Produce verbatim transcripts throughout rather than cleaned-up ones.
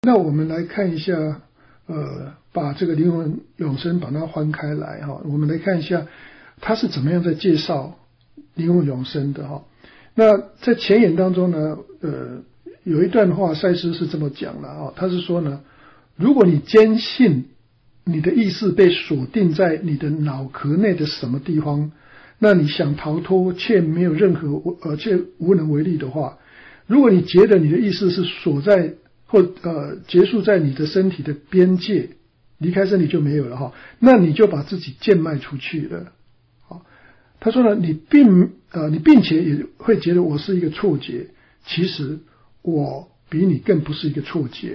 那我们来看一下，呃，把这个灵魂永生把它翻开来哈，我们来看一下他是怎么样在介绍灵魂永生的哈。那在前言当中呢，呃，有一段话赛斯是这么讲的啊，他是说呢，如果你坚信你的意识被锁定在你的脑壳内的什么地方，那你想逃脱却没有任何呃却无能为力的话，如果你觉得你的意识是锁在或呃结束在你的身体的边界，离开身体就没有了哈，那你就把自己贱卖出去了。好，他说呢，你并呃你并且也会觉得我是一个错觉，其实我比你更不是一个错觉。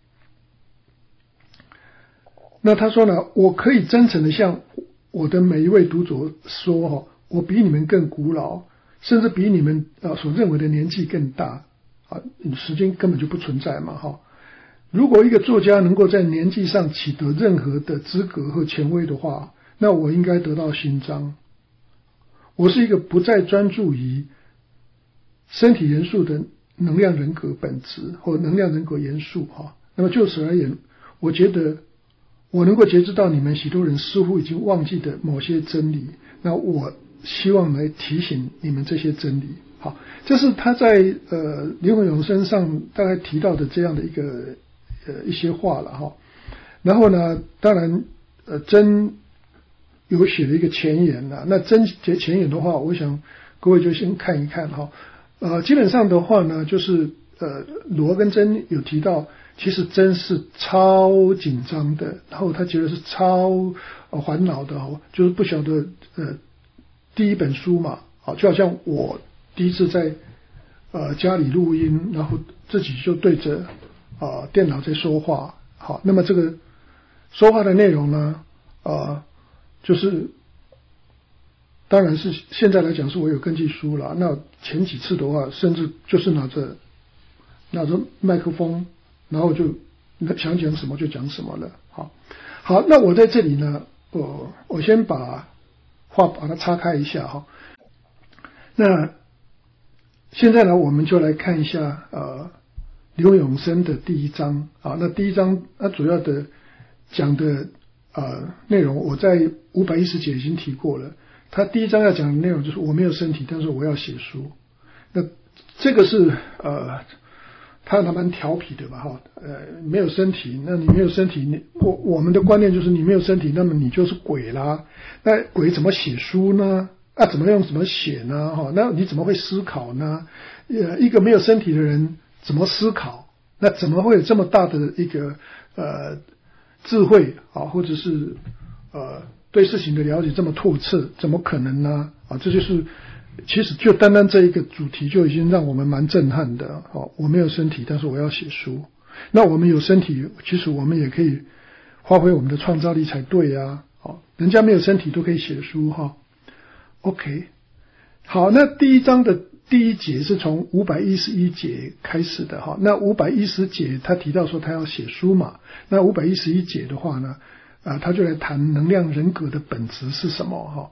那他说呢，我可以真诚的向我的每一位读者说哈，我比你们更古老，甚至比你们呃所认为的年纪更大。啊，时间根本就不存在嘛，哈！如果一个作家能够在年纪上取得任何的资格和权威的话，那我应该得到勋章。我是一个不再专注于身体元素的能量人格本质或能量人格元素，哈。那么就此而言，我觉得我能够觉知到你们许多人似乎已经忘记的某些真理，那我希望来提醒你们这些真理。好，这是他在呃灵魂永生上大概提到的这样的一个呃一些话了哈。然后呢，当然呃真有写了一个前言了，那真前言的话，我想各位就先看一看哈。呃，基本上的话呢，就是呃罗跟真有提到，其实真是超紧张的，然后他觉得是超呃烦恼的哦，就是不晓得呃第一本书嘛，好，就好像我第一次在呃家里录音，然后自己就对着啊、呃、电脑在说话，好，那么这个说话的内容呢，啊、呃、就是当然是现在来讲是我有根据书了，那前几次的话，甚至就是拿着拿着麦克风，然后就想讲什么就讲什么了，好，好，那我在这里呢，我我先把话把它岔开一下哈，那。现在呢，我们就来看一下呃灵魂永生的第一章啊。那第一章它主要的讲的呃内容，我在五百一十节已经提过了。它第一章要讲的内容就是我没有身体，但是我要写书。那这个是呃，他还蛮调皮的吧哈，呃，没有身体，那你没有身体，你我我们的观念就是你没有身体，那么你就是鬼啦。那鬼怎么写书呢？啊，怎么用怎么写呢？哈，那你怎么会思考呢？呃，一个没有身体的人怎么思考？那怎么会有这么大的一个呃智慧啊，或者是呃对事情的了解这么透彻？怎么可能呢？啊，这就是其实就单单这一个主题就已经让我们蛮震撼的。哦，我没有身体，但是我要写书。那我们有身体，其实我们也可以发挥我们的创造力才对啊。哦，人家没有身体都可以写书哈。OK， 好，那第一章的第一节是从五百一十一节开始的哈。那五百一十节他提到说他要写书嘛，那五百一十一节的话呢，啊，他就来谈能量人格的本质是什么哈。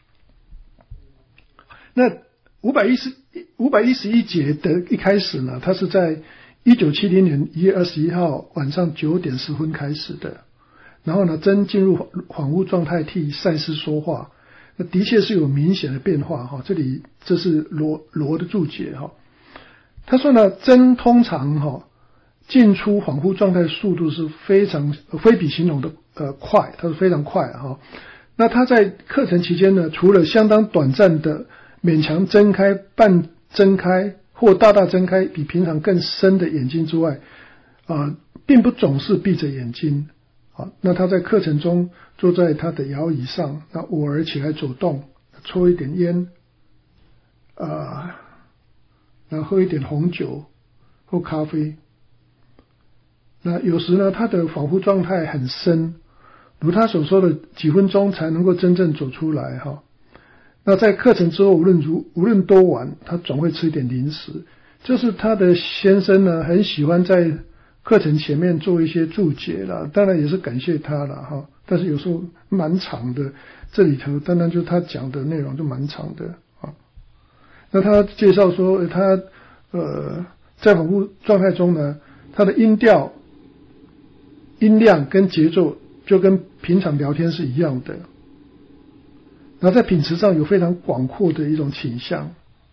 那五百一十五百一十一节的一开始呢，他是在一九七零年一月二十一号晚上九点十分开始的，然后呢，真进入恍惚状态替赛斯说话。那的确是有明显的变化哈，这里这是罗罗的注解哈。他说呢，真通常哈进出恍惚状态的速度是非常非比形容的呃快，它是非常快哈。那他在课程期间呢，除了相当短暂的勉强睁开、半睁开或大大睁开比平常更深的眼睛之外，啊、呃，并不总是闭着眼睛。好，那他在课程中坐在他的摇椅上，那偶尔起来走动，抽一点烟，呃，然后喝一点红酒或咖啡。那有时呢，他的恍惚状态很深，如他所说的几分钟才能够真正走出来哈。那在课程之后，无论如无论多晚，他总会吃一点零食。就是他的先生呢，很喜欢在课程前面做一些注解啦，当然也是感谢他了哈。但是有时候蛮长的，这里头当然就他讲的内容就蛮长的啊。那他介绍说，他呃在恍惚状态中呢，他的音调音量跟节奏就跟平常聊天是一样的，然后在品质上有非常广阔的一种倾向。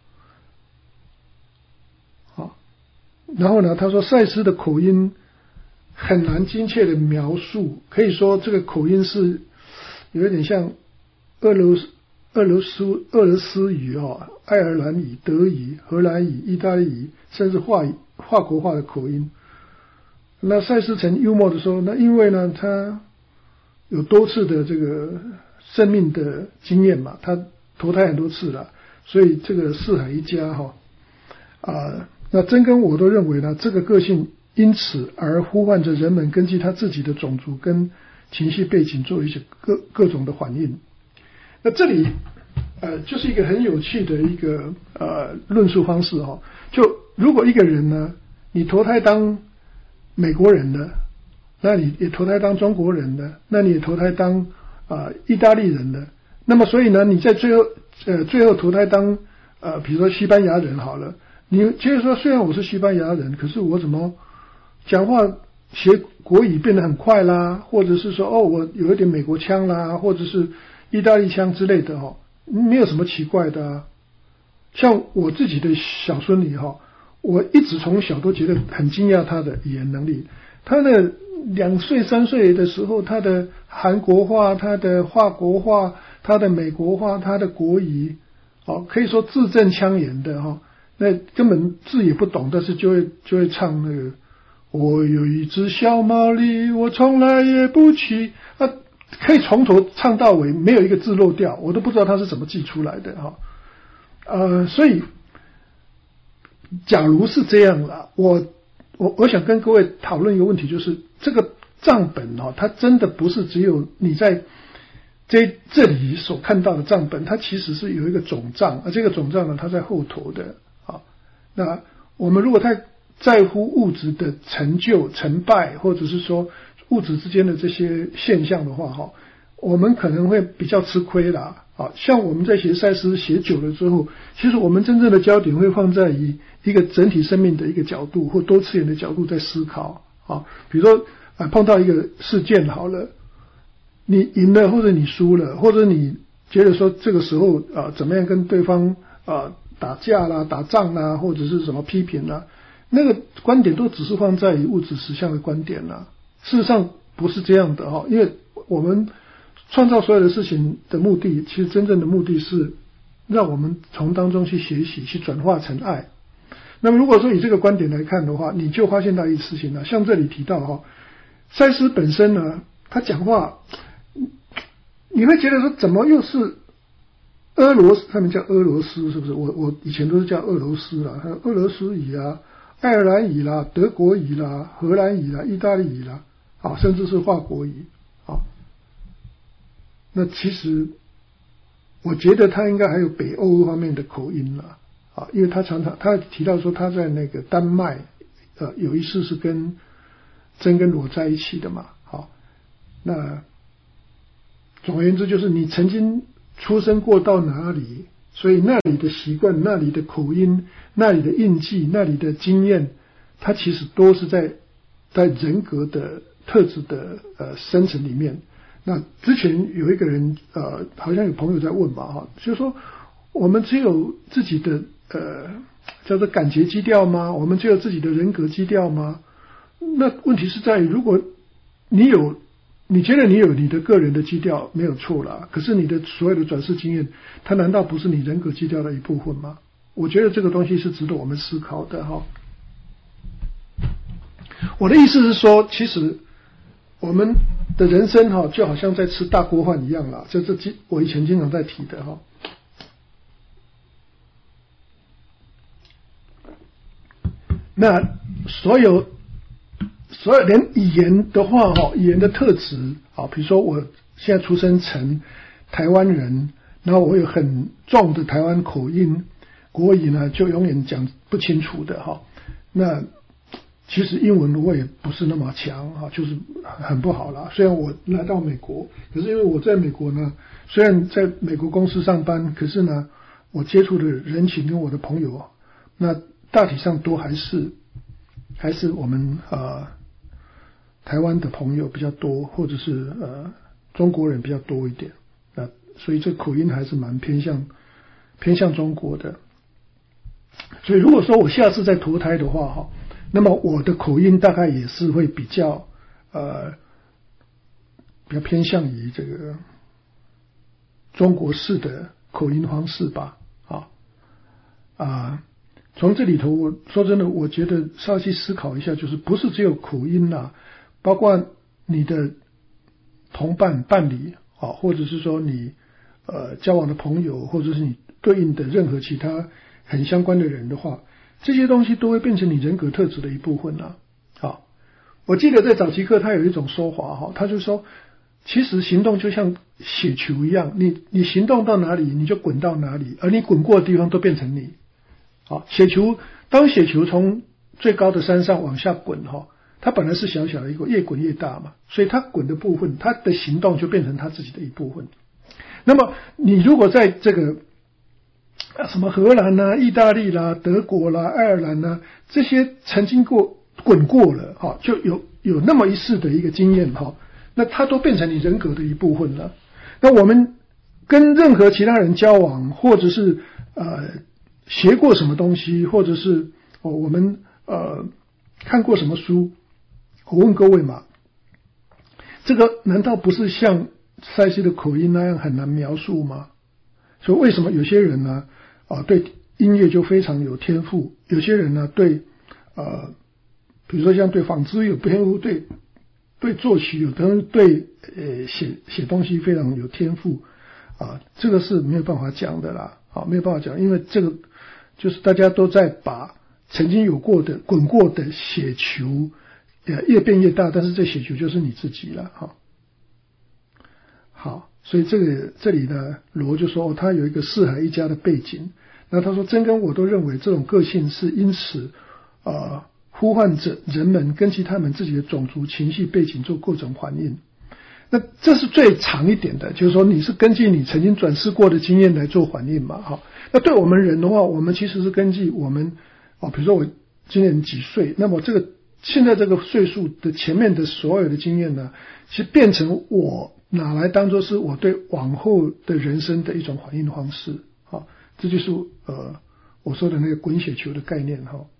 好，然后呢，他说赛斯的口音很难精确的描述，可以说这个口音是有一点像俄罗斯、俄罗斯、俄罗斯语哦，爱尔兰语、德语、荷兰语、意大利语，甚至法语、法国话的口音。那赛斯曾幽默的说，那因为呢，他有多次的这个生命的经验嘛，他投胎很多次了，所以这个四海一家哈啊、呃，那真跟我都认为呢，这个个性因此而呼唤着人们根据他自己的种族跟情绪背景做一些各各种的反应。那这里呃就是一个很有趣的一个呃论述方式哈、哦，就如果一个人呢，你投胎当美国人的，那你也投胎当中国人的，那你也投胎当啊、呃、意大利人的，那么所以呢，你在最后呃最后投胎当呃比如说西班牙人好了，你觉得说虽然我是西班牙人，可是我怎么讲话学国语变得很快啦，或者是说哦我有一点美国腔啦，或者是意大利腔之类的哈、哦，没有什么奇怪的啊。像我自己的小孙女哈、哦，我一直从小都觉得很惊讶她的语言能力。她的两岁三岁的时候，她的韩国话、她的法国话、她的美国话、她的国语，哦，可以说字正腔圆的哈、哦。那根本字也不懂，但是就会就会唱那个。我有一只小毛驴，我从来也不骑啊，可以从头唱到尾，没有一个字漏掉，我都不知道他是怎么记出来的哈。呃，所以假如是这样啦，我我我想跟各位讨论一个问题，就是这个账本哦，它真的不是只有你在这这里所看到的账本，它其实是有一个总账，而这个总账呢，它在后头的啊。那我们如果太在乎物质的成就、成败，或者是说物质之间的这些现象的话，哈，我们可能会比较吃亏啦。啊，像我们在学赛斯写久了之后，其实我们真正的焦点会放在以一个整体生命的一个角度或多次元的角度在思考。啊，比如说啊，碰到一个事件好了，你赢了或者你输了，或者你觉得说这个时候啊怎么样跟对方啊打架啦、打仗啦，或者是什么批评啦。那个观点都只是放在物质实相的观点啦，事实上不是这样的哈，因为我们创造所有的事情的目的，其实真正的目的是让我们从当中去学习，去转化成爱。那么如果说以这个观点来看的话，你就发现到一个事情了，像这里提到哈，赛斯本身呢，他讲话，你会觉得说怎么又是俄罗斯，他们叫俄罗斯是不是？我我以前都是叫俄罗斯啦，还有俄罗斯语啊。爱尔兰语啦、德国语啦、荷兰语啦、意大利语啦，啊，甚至是法国语，啊，那其实我觉得他应该还有北欧方面的口音啦，啊，因为他常常他提到说他在那个丹麦，呃，有一次是跟真跟罗在一起的嘛，好，那总而言之就是你曾经出生过到哪里。所以那里的习惯、那里的口音、那里的印记、那里的经验，它其实都是在在人格的特质的呃生成里面。那之前有一个人呃，好像有朋友在问嘛哈，就是说我们只有自己的呃叫做感觉基调吗？我们只有自己的人格基调吗？那问题是在于，如果你有。你觉得你有你的个人的基调没有错啦，可是你的所有的转世经验，它难道不是你人格基调的一部分吗？我觉得这个东西是值得我们思考的哈。我的意思是说，其实我们的人生哈，就好像在吃大锅饭一样啦，这这我以前经常在提的哈。那所有。所以连语言的话哈，语言的特质啊，比如说我现在出生成台湾人，然后我有很重的台湾口音，国语呢就永远讲不清楚的哈。那其实英文我也不是那么强哈，就是很不好啦。虽然我来到美国，可是因为我在美国呢，虽然在美国公司上班，可是呢，我接触的人群跟我的朋友，那大体上都还是还是我们呃。 台湾的朋友比较多，或者是呃中国人比较多一点，啊、呃，所以这口音还是蛮偏向偏向中国的。所以如果说我下次再投胎的话哈，那么我的口音大概也是会比较呃比较偏向于这个中国式的口音方式吧，啊啊，从这里头我说真的，我觉得稍微去思考一下，就是不是只有口音啊，包括你的同伴伴侣啊，或者是说你呃交往的朋友，或者是你对应的任何其他很相关的人的话，这些东西都会变成你人格特质的一部分啊。好，我记得在早期课他有一种说法哈，他就说，其实行动就像雪球一样，你你行动到哪里，你就滚到哪里，而你滚过的地方都变成你。好，雪球当雪球从最高的山上往下滚哈，它本来是小小的一个，越滚越大嘛，所以它滚的部分，它的行动就变成它自己的一部分。那么你如果在这个什么荷兰啦、意大利啦、德国啦、爱尔兰啦这些曾经过滚过了哈，就有有那么一次的一个经验哈，那它都变成你人格的一部分了。那我们跟任何其他人交往，或者是呃学过什么东西，或者是、哦、我们呃看过什么书，我问各位嘛，这个难道不是像塞西的口音那样很难描述吗？所以为什么有些人呢啊对音乐就非常有天赋，有些人呢对呃比如说像对纺织有天赋，对对作曲有天赋，对呃写写东西非常有天赋啊，这个是没有办法讲的啦，啊没有办法讲，因为这个就是大家都在把曾经有过的滚过的雪球呃越变越大，但是这雪球就是你自己了哈。好，所以这个这里呢，罗就说、哦、他有一个四海一家的背景，那他说真跟我都认为这种个性是因此呃呼唤着人们根据他们自己的种族情绪背景做各种反应。那这是最长一点的，就是说你是根据你曾经转世过的经验来做反应嘛，哈。那对我们人的话，我们其实是根据我们啊，比如说我今年几岁，那么这个现在这个岁数的前面的所有的经验呢，其实变成我拿来当作是我对往后的人生的一种反应方式，啊，这就是呃我说的那个滚雪球的概念哈。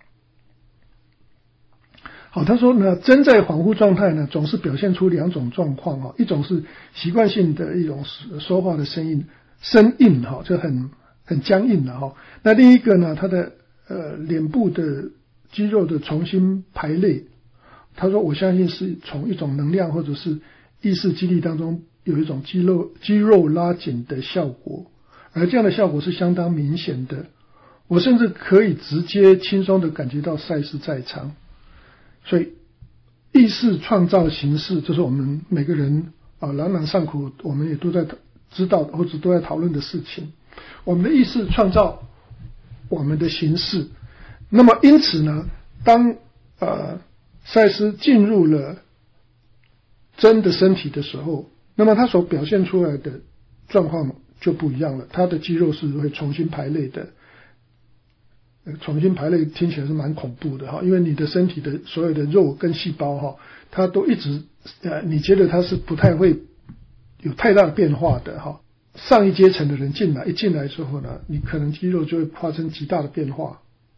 好，他说呢，真在恍惚状态呢，总是表现出两种状况哈，一种是习惯性的一种说话的声音生硬哈，就很很僵硬了哈。那另一个呢，他的呃脸部的肌肉的重新排列，他说我相信是从一种能量或者是意识激励当中有一种肌肉肌肉拉紧的效果，而这样的效果是相当明显的。我甚至可以直接轻松的感觉到赛斯在场。所以意识创造形式，这是我们每个人啊朗朗上口，我们也都在知道或者都在讨论的事情。我们的意识创造我们的形式，那么因此呢，当呃赛斯进入了真的身体的时候，那么他所表现出来的状况就不一样了，他的肌肉是会重新排列的。重新排列听起来是蛮恐怖的哈，因为你的身体的所有的肉跟细胞哈，它都一直呃，你觉得它是不太会有太大的变化的哈。上一阶层的人进来，一进来之后呢，你可能肌肉就会发生极大的变化。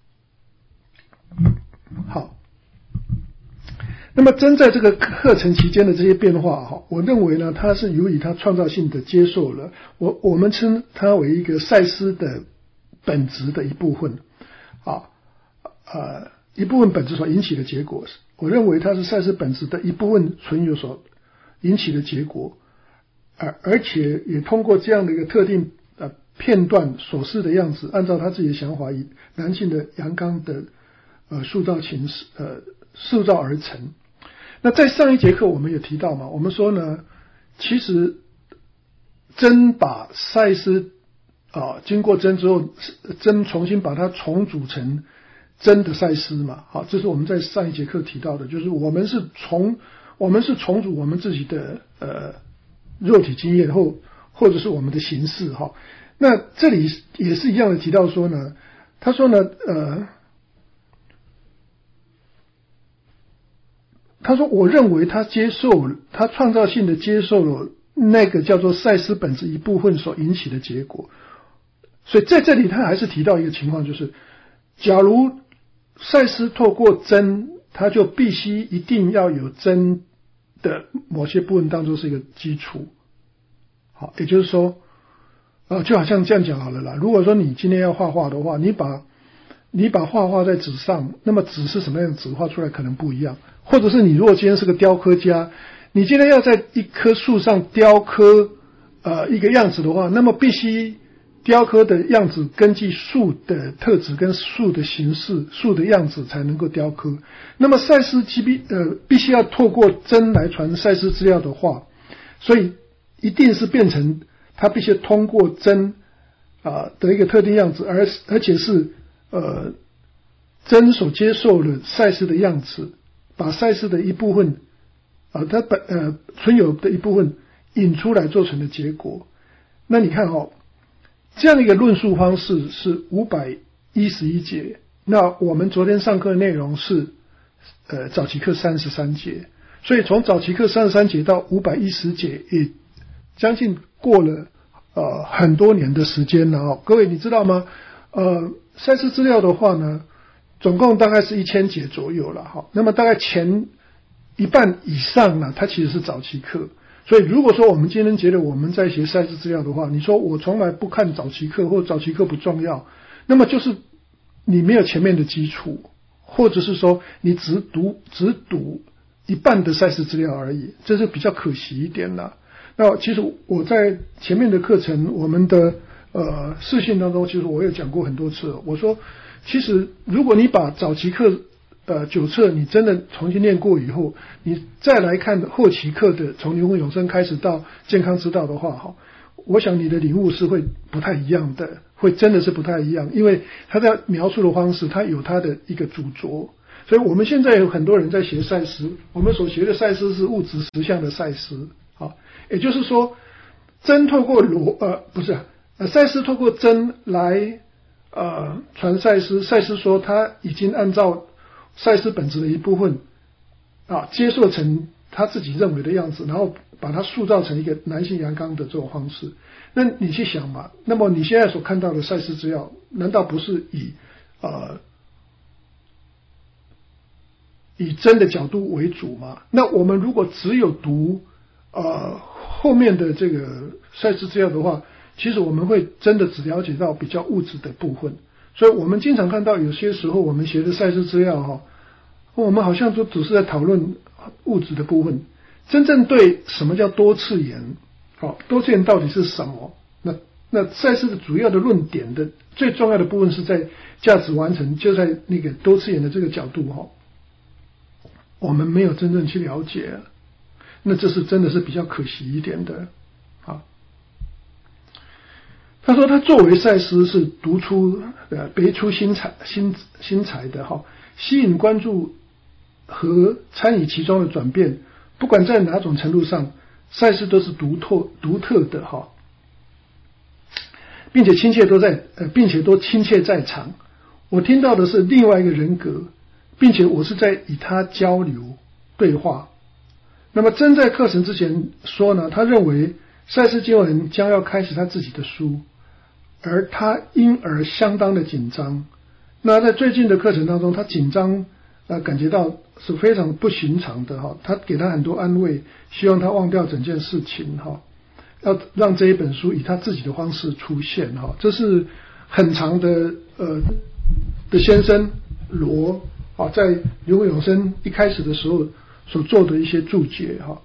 好，那么真在这个课程期间的这些变化哈，我认为呢，它是由于它创造性的接受了，我我们称它为一个赛斯的本质的一部分。啊，呃，一部分本质所引起的结果，我认为它是赛斯本质的一部分存有所引起的结果，而而且也通过这样的一个特定呃片段所示的样子，按照他自己的想法，以男性的阳刚的呃塑造形式呃塑造而成。那在上一节课我们也提到嘛，我们说呢，其实真把赛斯啊，经过真之后，真重新把它重组成真的赛斯嘛，好，这是我们在上一节课提到的，就是我们是重我们是重组我们自己的呃肉体经验后，或者是我们的形式哈。那这里也是一样的提到说呢，他说呢，呃， 他说我认为他接受他创造性的接受了那个叫做赛斯本质一部分所引起的结果。所以在这里他还是提到一个情况，就是假如赛斯透过真，他就必须一定要有真的某些部分当作是一个基础。好，也就是说呃，就好像这样讲好了啦，如果说你今天要画画的话，你把你把画画在纸上，那么纸是什么样的纸画出来可能不一样。或者是你如果今天是个雕刻家，你今天要在一棵树上雕刻呃一个样子的话，那么必须雕刻的样子根据树的特质跟树的形式、树的样子才能够雕刻。那么赛斯必呃必须要透过真来传赛斯资料的话，所以一定是变成它必须通过真啊、呃、的一个特定样子，而而且是呃真所接受了赛斯的样子，把赛斯的一部分啊、呃，它本呃存有的一部分引出来做成的结果。那你看哦，这样一个论述方式是五百一十一节。那我们昨天上课的内容是呃早期课三十三节，所以从早期课三十三节到五百一十节，也将近过了呃很多年的时间了哦。各位你知道吗？呃，赛斯资料的话呢，总共大概是一千节左右了哈。那么大概前一半以上呢，它其实是早期课。所以如果说我们今天觉得我们在学赛斯资料的话，你说我从来不看早期课或早期课不重要，那么就是你没有前面的基础，或者是说你只读只读一半的赛斯资料而已，这是比较可惜一点啦。那其实我在前面的课程，我们的呃视讯当中，其实我也讲过很多次，我说其实如果你把早期课呃九册你真的重新念过以后，你再来看后期课的从灵魂永生开始到健康之道的话，哈，我想你的领悟是会不太一样的，会真的是不太一样，因为他在描述的方式，他有他的一个主着。所以我们现在有很多人在学赛斯，我们所学的赛斯是物质实相的赛斯，好，也就是说真透过罗呃不是呃赛斯透过真来呃传赛斯，赛斯说他已经按照赛斯本质的一部分啊，接受成他自己认为的样子，然后把它塑造成一个男性阳刚的这种方式。那你去想嘛，那么你现在所看到的赛斯资料，难道不是以呃以真的角度为主吗？那我们如果只有读呃后面的这个赛斯资料的话，其实我们会真的只了解到比较物质的部分。所以我们经常看到有些时候我们学的赛斯资料哈，我们好像都只是在讨论物质的部分，真正对什么叫多次元，好，多次元到底是什么？那那赛斯的主要的论点的最重要的部分是在价值完成，就在那个多次元的这个角度哈，我们没有真正去了解，那这是真的是比较可惜一点的啊。他说他作为赛斯是独出呃别出心裁心心裁的哈，吸引关注和参与其中的转变，不管在哪种程度上，赛斯都是独特独特的哈，并且亲切都在呃并且都亲切在场。我听到的是另外一个人格，并且我是在与他交流对话。那么真在课程之前说呢，他认为赛斯经文将要开始他自己的书，而他因而相当的紧张。那在最近的课程当中，他紧张呃感觉到是非常不寻常的哈。他给他很多安慰，希望他忘掉整件事情哈，要让这一本书以他自己的方式出现哈。这是很长的呃的先生罗啊，在灵魂永生一开始的时候所做的一些注解哈。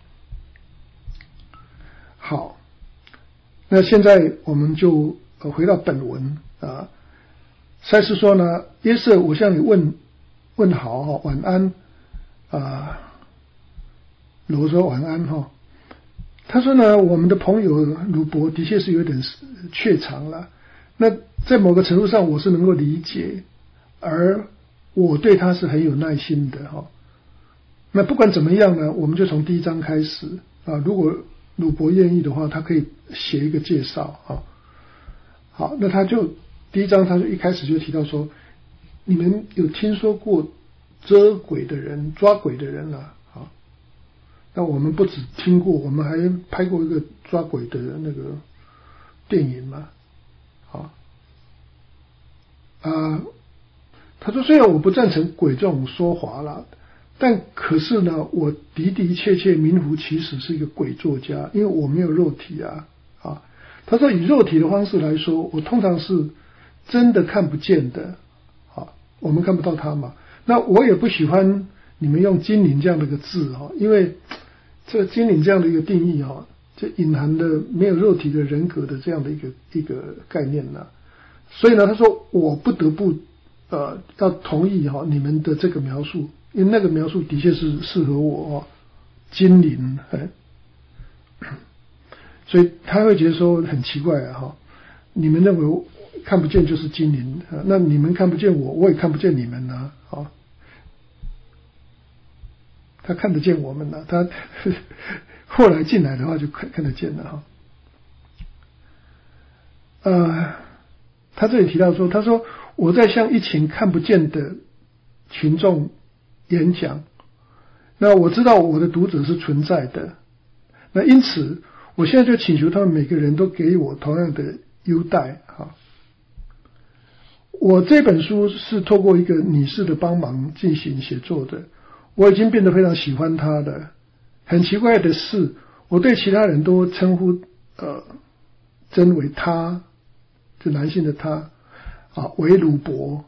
好，那现在我们就呃回到本文啊。赛斯说呢，耶瑟，我向你问问好哈，晚安啊。罗说晚安哈。他说呢，我们的朋友鲁伯的确是有点怯场了。那在某个程度上我是能够理解，而我对他是很有耐心的哈。那不管怎么样呢，我们就从第一章开始啊。如果鲁伯愿意的话，他可以写一个介绍啊。好，那他就第一章他就一开始就提到说，你们有听说过遮鬼的人、抓鬼的人啊？ 那我们不只听过，我们还拍过一个抓鬼的那个电影嘛，啊啊，他说虽然我不赞成鬼这种说法啦，但可是呢，我的的确确名副其实是一个鬼作家，因为我没有肉体啊啊。他说以肉体的方式来说，我通常是真的看不见的，啊，我们看不到他嘛。那我也不喜欢你们用精灵这样的一个字哈，因为这个精灵这样的一个定义哈，就隐含了没有肉体的人格的这样的一个一个概念呢。所以呢，他说我不得不呃要同意哈你们的这个描述，因为那个描述的确是适合我，精灵，哎，所以他会觉得说很奇怪啊哈，你们认为看不见就是精灵，那你们看不见我，我也看不见你们呢，啊。他看得见我们了，他后来进来的话就看看得见了哈。呃，他这里提到说，他说我在向一群看不见的群众演讲，那我知道我的读者是存在的，那因此我现在就请求他们每个人都给我同样的优待哈。我这本书是透过一个女士的帮忙进行写作的。我已经变得非常喜欢他了。很奇怪的是，我对其他人都称呼呃真为他，就男性的他啊为鲁伯。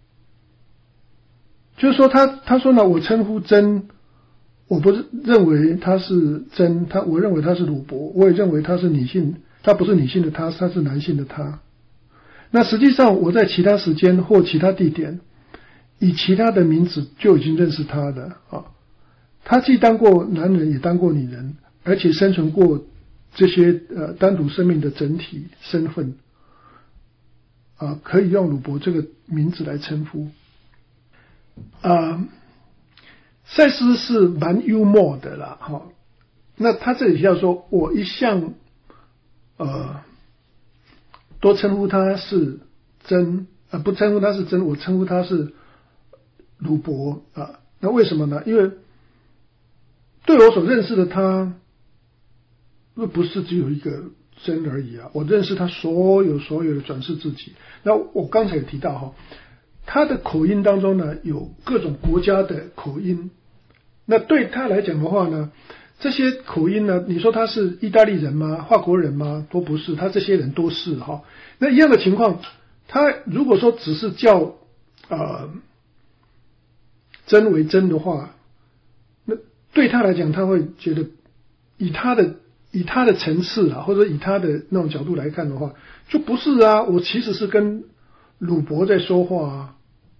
就是说他他说呢，我称呼真，我不是认为他是真，他我认为他是鲁伯，我也认为他是女性，他不是女性的他，他是男性的他。那实际上我在其他时间或其他地点。以其他的名字就已经认识他了啊，他既当过男人也当过女人，而且生存过这些呃单独生命的整体身份啊，可以用鲁伯这个名字来称呼啊。赛斯是蛮幽默的啦，哈、啊，那他这里要说，我一向呃都称呼他是真，呃不称呼他是真，我称呼他是鲁伯啊，那为什么呢？因为对我所认识的他，不是只有一个真而已啊！我认识他所有所有的转世自己。那我刚才也提到哈，他的口音当中呢，有各种国家的口音。那对他来讲的话呢，这些口音呢，你说他是意大利人吗？法国人吗？都不是，他这些人都是哈。那一样的情况，他如果说只是叫呃。真为真的话，那对他来讲，他会觉得以他的以他的层次啊，或者以他的那种角度来看的话，就不是啊。我其实是跟鲁伯在说话啊。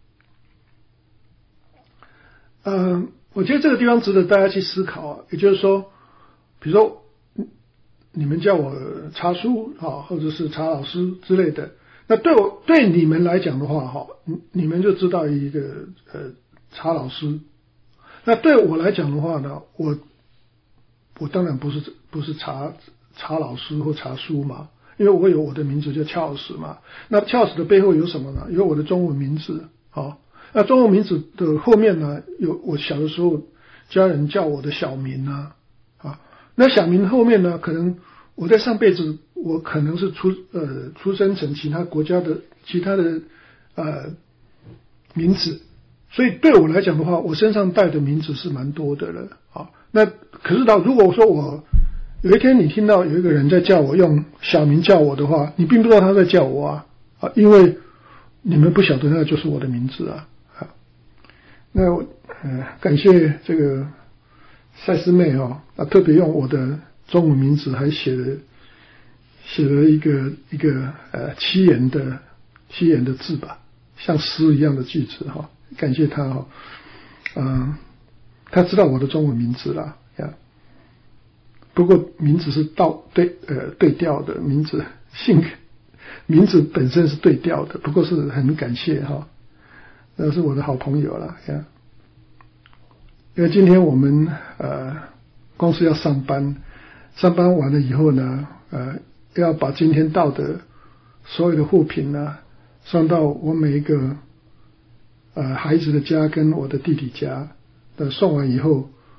嗯、呃，我觉得这个地方值得大家去思考啊。也就是说，比如说你们叫我查叔啊，或者是查老师之类的，那对我对你们来讲的话，哈，你们就知道一个呃。查老师，那对我来讲的话呢，我我当然不是不是查查老师或查书嘛，因为我有我的名字叫乔斯嘛。那乔斯的背后有什么呢？有我的中文名字啊。那中文名字的后面呢，有我小的时候家人叫我的小名啊啊。那小名后面呢，可能我在上辈子我可能是出呃出生成其他国家的其他的呃名字。所以对我来讲的话，我身上带的名字是蛮多的了啊。那可是到如果说我有一天你听到有一个人在叫我用小名叫我的话，你并不知道他在叫我啊啊，因为你们不晓得那就是我的名字啊啊。那我呃感谢这个赛斯妹哦，啊特别用我的中文名字还写了写了一个一个呃七言的七言的字吧，像诗一样的句子哈。感谢他哈、哦，嗯、呃，他知道我的中文名字啦呀。不过名字是倒对呃对调的名字，姓名字本身是对调的，不过是很感谢哈、哦，那是我的好朋友啦呀。因为今天我们呃公司要上班，上班完了以后呢，呃要把今天到的所有的货品呢送到我每一个。呃，孩子的家跟我的弟弟家，呃，送完以后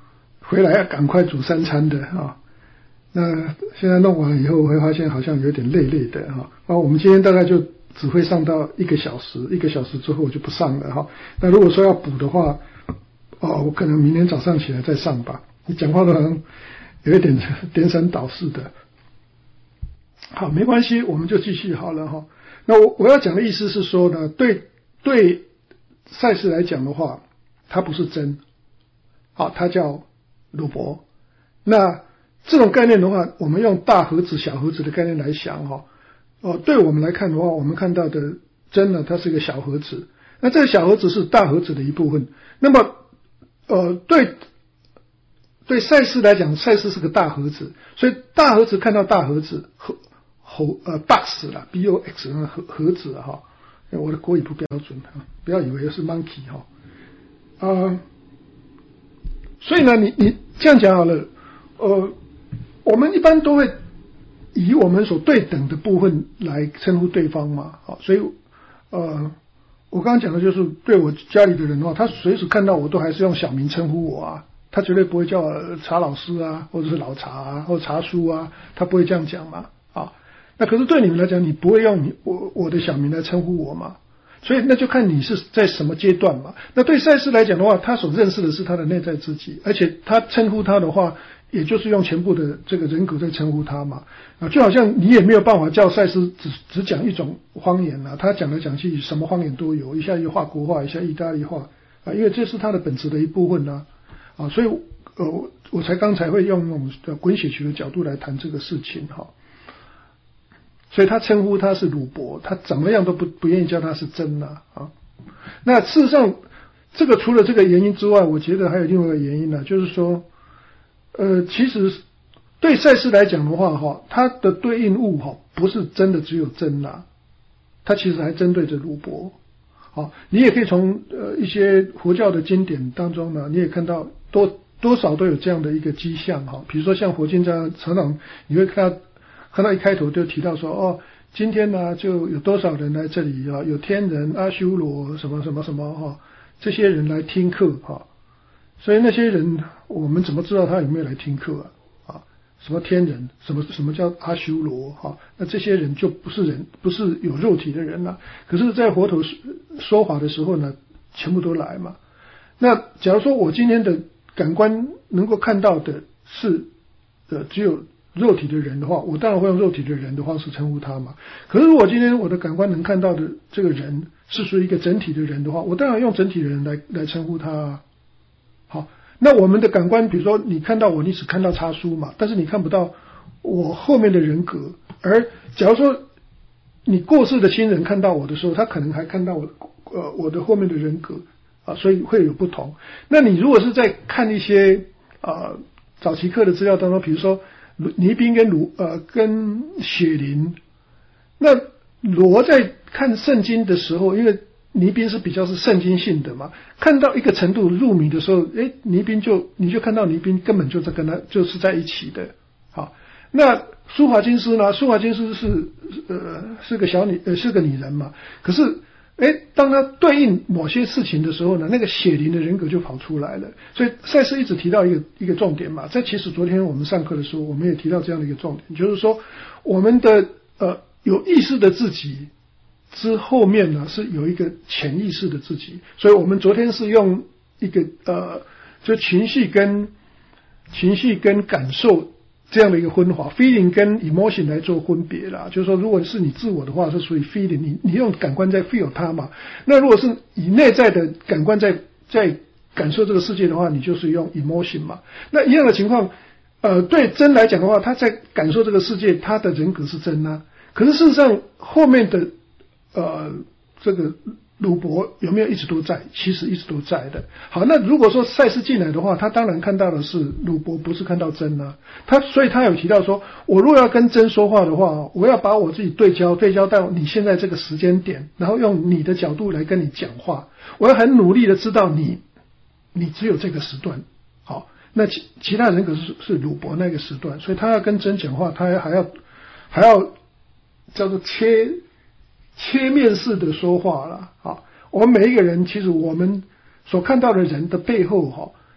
回来要赶快煮三餐的啊。那现在弄完了以后，我会发现好像有点累累的哈。啊，我们今天大概就只会上到一个小时，一个小时之后我就不上了哈。那如果说要补的话，哦，我可能明天早上起来再上吧。你讲话都好像有一点颠三倒四的。好，没关系，我们就继续好了哈。那我我要讲的意思是说呢，对对赛斯来讲的话，它不是真，好，它叫鲁伯。那这种概念的话，我们用大盒子、小盒子的概念来想哈，哦，对我们来看的话，我们看到的真呢，它是一个小盒子，那这个小盒子是大盒子的一部分。那么，呃，对对赛斯来讲，赛斯是个大盒子，所以大盒子看到大盒子和猴呃 box 啦 ，b o x 那盒盒子哈，我的国语不标准啊，不要以为是 monkey 哈，啊、呃，所以呢，你你这样讲好了，呃。我们一般都会以我们所对等的部分来称呼对方嘛，好，所以呃，我刚刚讲的就是对我家里的人的话，他随时看到我都还是用小名称呼我啊，他绝对不会叫我查老师啊，或者是老查啊，或者查叔啊，他不会这样讲嘛，啊，那可是对你们来讲，你不会用你我我的小名来称呼我嘛，所以那就看你是在什么阶段嘛。那对赛斯来讲的话，他所认识的是他的内在自己，而且他称呼他的话，也就是用全部的这个人格在称呼他嘛，啊，就好像你也没有办法叫赛斯只只讲一种方言啊，他讲来讲去什么方言都有，一下又法国话，一下意大利话啊，因为这是他的本质的一部分啊，啊，所以呃，我才刚才会用我们的滚血球的角度来谈这个事情哈，所以他称呼他是鲁伯，他怎么样都不不愿意叫他是真啊啊，那事实上这个除了这个原因之外，我觉得还有另外一个原因呢，就是说。呃，其实对赛斯来讲的话，哈，它的对应物哈不是真的只有真啦，它其实还针对着鲁伯。好，你也可以从呃一些佛教的经典当中呢，你也看到多多少都有这样的一个迹象哈。比如说像佛经这样，常常你会看到看到一开头就提到说，哦，今天呢就有多少人来这里啊，有天人、阿修罗什么什么什么哈，这些人来听课哈。所以那些人，我们怎么知道他有没有来听课啊？啊，什么天人，什么什么叫阿修罗？哈、啊，那这些人就不是人，不是有肉体的人了。可是，在佛陀说法的时候呢，全部都来嘛。那假如说我今天的感官能够看到的是，呃，只有肉体的人的话，我当然会用肉体的人的方式称呼他嘛。可是，如果今天我的感官能看到的这个人是属于一个整体的人的话，我当然用整体的人来来称呼他啊。好，那我们的感官，比如说你看到我，你只看到叉叔嘛，但是你看不到我后面的人格。而假如说你过世的亲人看到我的时候，他可能还看到我呃我的后面的人格啊，所以会有不同。那你如果是在看一些啊、呃、早期课的资料当中，比如说倪斌跟卢呃跟雪林，那罗在看圣经的时候，因为倪斌是比较是圣经性的嘛，看到一个程度入迷的时候，诶，倪斌就你就看到倪斌根本就在跟他就是在一起的。好，那舒华金师呢？舒华金师是呃是个小女呃是个女人嘛，可是诶，当他对应某些事情的时候呢，那个血灵的人格就跑出来了。所以赛斯一直提到一个一个重点嘛，在其实昨天我们上课的时候，我们也提到这样的一个重点，就是说我们的呃有意识的自己。之后面呢是有一个潜意识的自己，所以我们昨天是用一个呃，就情绪跟情绪跟感受这样的一个分化 ，feeling 跟 emotion 来做分别啦。就是说，如果是你自我的话，是属于 feeling， 你你用感官在 feel 它嘛。那如果是以内在的感官在在感受这个世界的话，你就是用 emotion 嘛。那一样的情况，呃，对真来讲的话，他在感受这个世界，他的人格是真啊。可是事实上后面的呃，这个鲁伯有没有一直都在？其实一直都在的。好，那如果说赛斯进来的话，他当然看到的是鲁伯，不是看到真啊。他所以他有提到说，我如果要跟真说话的话，我要把我自己对焦，对焦到你现在这个时间点，然后用你的角度来跟你讲话。我要很努力的知道你，你只有这个时段。好，那其其他人可是是鲁伯那个时段，所以他要跟真讲话，他还要还要叫做切。切面式的说话了啊！我们每一个人，其实我们所看到的人的背后哈，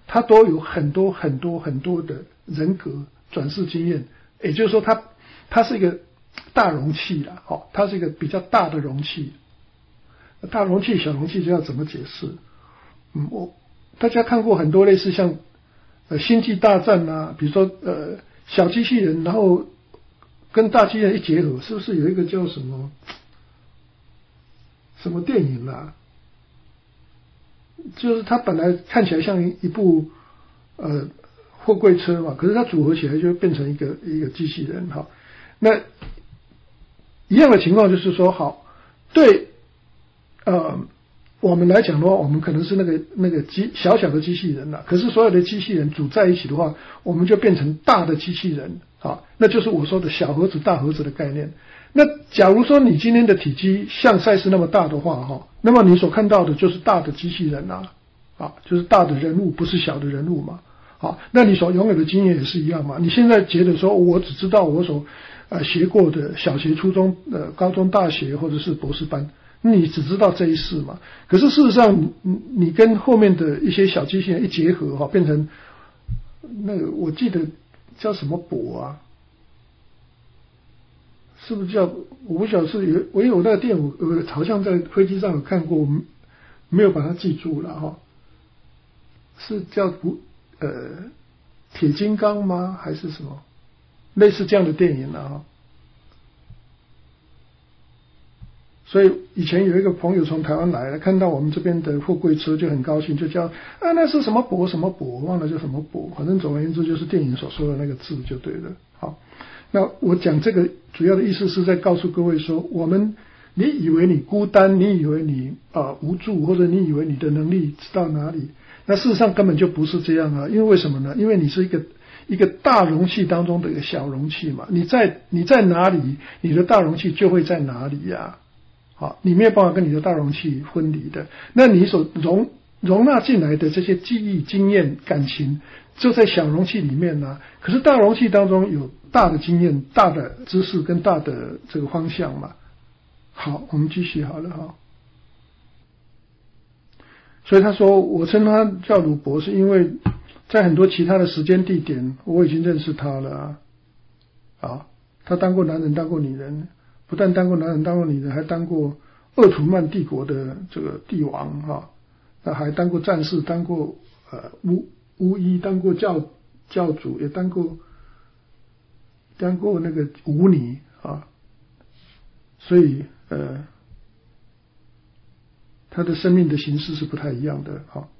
他都有很多很多很多的人格转世经验，也就是说他他是一个大容器啦，哦，它是一个比较大的容器。大容器小容器就要怎么解释？嗯，我大家看过很多类似像呃星际大战啊，比如说呃小机器人，然后跟大机器人一结合，是不是有一个叫什么什么电影啊？就是它本来看起来像一部呃货柜车嘛，可是它组合起来就变成一个一个机器人哈。那一样的情况就是说，好，对，呃，我们来讲的话，我们可能是那个那个机小小的机器人了，可是所有的机器人组在一起的话，我们就变成大的机器人啊，那就是我说的小盒子大盒子的概念。那假如说你今天的体积像赛斯那么大的话哈，那么你所看到的就是大的机器人啊，啊，就是大的人物，不是小的人物嘛。好，那你所拥有的经验也是一样嘛。你现在觉得说我只知道我所呃学过的小学、初中、呃高中、大学或者是博士班，你只知道这一世嘛。可是事实上，你你跟后面的一些小机器人一结合哈，变成那个我记得叫什么博啊？是不是叫我不晓得是有我有那个电影，呃，好像在飞机上有看过，没有把它记住了哈。是叫不呃铁金刚吗？还是什么类似这样的电影了哈？所以以前有一个朋友从台湾来了，看到我们这边的货柜车就很高兴，就叫啊那是什么博什么博，忘了叫什么博，反正总而言之就是电影所说的那个字就对了。好。那我讲这个主要的意思是在告诉各位说，我们你以为你孤单，你以为你啊、呃、无助，或者你以为你的能力到哪里，那事实上根本就不是这样啊。因为为什么呢？因为你是一个一个大容器当中的一个小容器嘛，你在你在哪里，你的大容器就会在哪里呀、啊。好，你没有办法跟你的大容器分离的。那你所容容纳进来的这些记忆、经验、感情，就在小容器里面呢、啊。可是大容器当中有大的经验、大的知识跟大的这个方向嘛。好，我们继续好了哈。所以他说，我称他叫鲁伯，是因为在很多其他的时间地点，我已经认识他了啊。啊，他当过男人，当过女人，不但当过男人，当过女人，还当过鄂图曼帝国的这个帝王啊，那还当过战士，当过呃巫巫医，当过教教主，也当过。当过那个舞女啊，所以呃，他的生命的形式是不太一样的啊。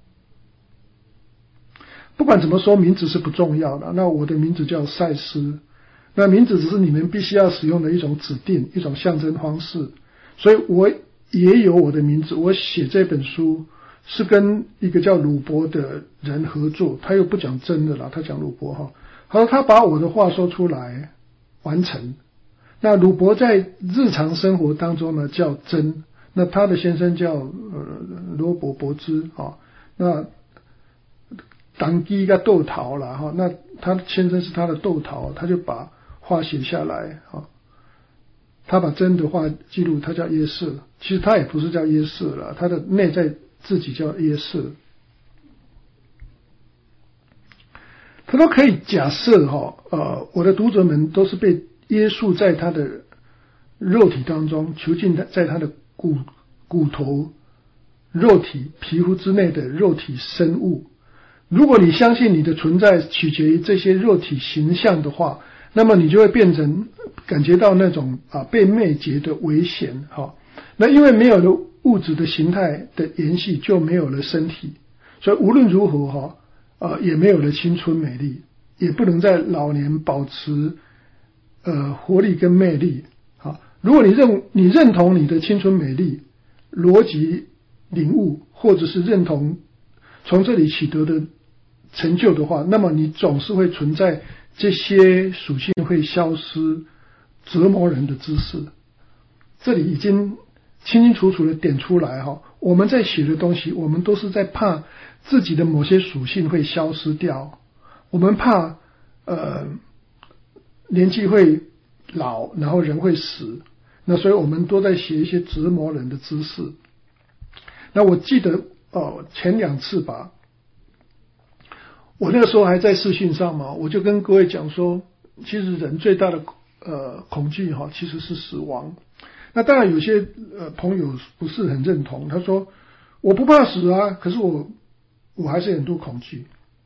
不管怎么说，名字是不重要的。那我的名字叫赛斯，那名字只是你们必须要使用的一种指定、一种象征方式。所以我也有我的名字。我写这本书是跟一个叫鲁伯的人合作，他又不讲真的啦，他讲鲁伯哈。好，他把我的话说出来完成。那鲁伯在日常生活当中呢叫真，那他的先生叫呃罗伯伯兹啊，那当机个豆桃了哈，那他先生是他的豆桃，他就把话写下来啊，他把真的话记录，他叫耶瑟，其实他也不是叫耶瑟了，他的内在自己叫耶瑟。他都可以假设哈，呃，我的读者们都是被约束在他的肉体当中，囚禁在他的骨骨头、肉体、皮肤之内的肉体生物。如果你相信你的存在取决于这些肉体形象的话，那么你就会变成感觉到那种啊被灭绝的危险哈。那因为没有了物质的形态的延续，就没有了身体，所以无论如何哈。呃，也没有了青春美丽，也不能在老年保持呃活力跟魅力。好，如果你认你认同你的青春美丽、逻辑领悟，或者是认同从这里取得的成就的话，那么你总是会存在这些属性会消失、折磨人的知识。这里已经清清楚楚的点出来哈，我们在写的东西，我们都是在怕自己的某些属性会消失掉，我们怕呃年纪会老，然后人会死，那所以我们都在写一些折磨人的知识。那我记得哦，前两次吧， 我那个时候还在视讯上嘛，我就跟各位讲说，其实人最大的呃恐惧哈，其实是死亡。那当然有些呃朋友不是很认同，他说我不怕死啊，可是我我还是很多恐惧。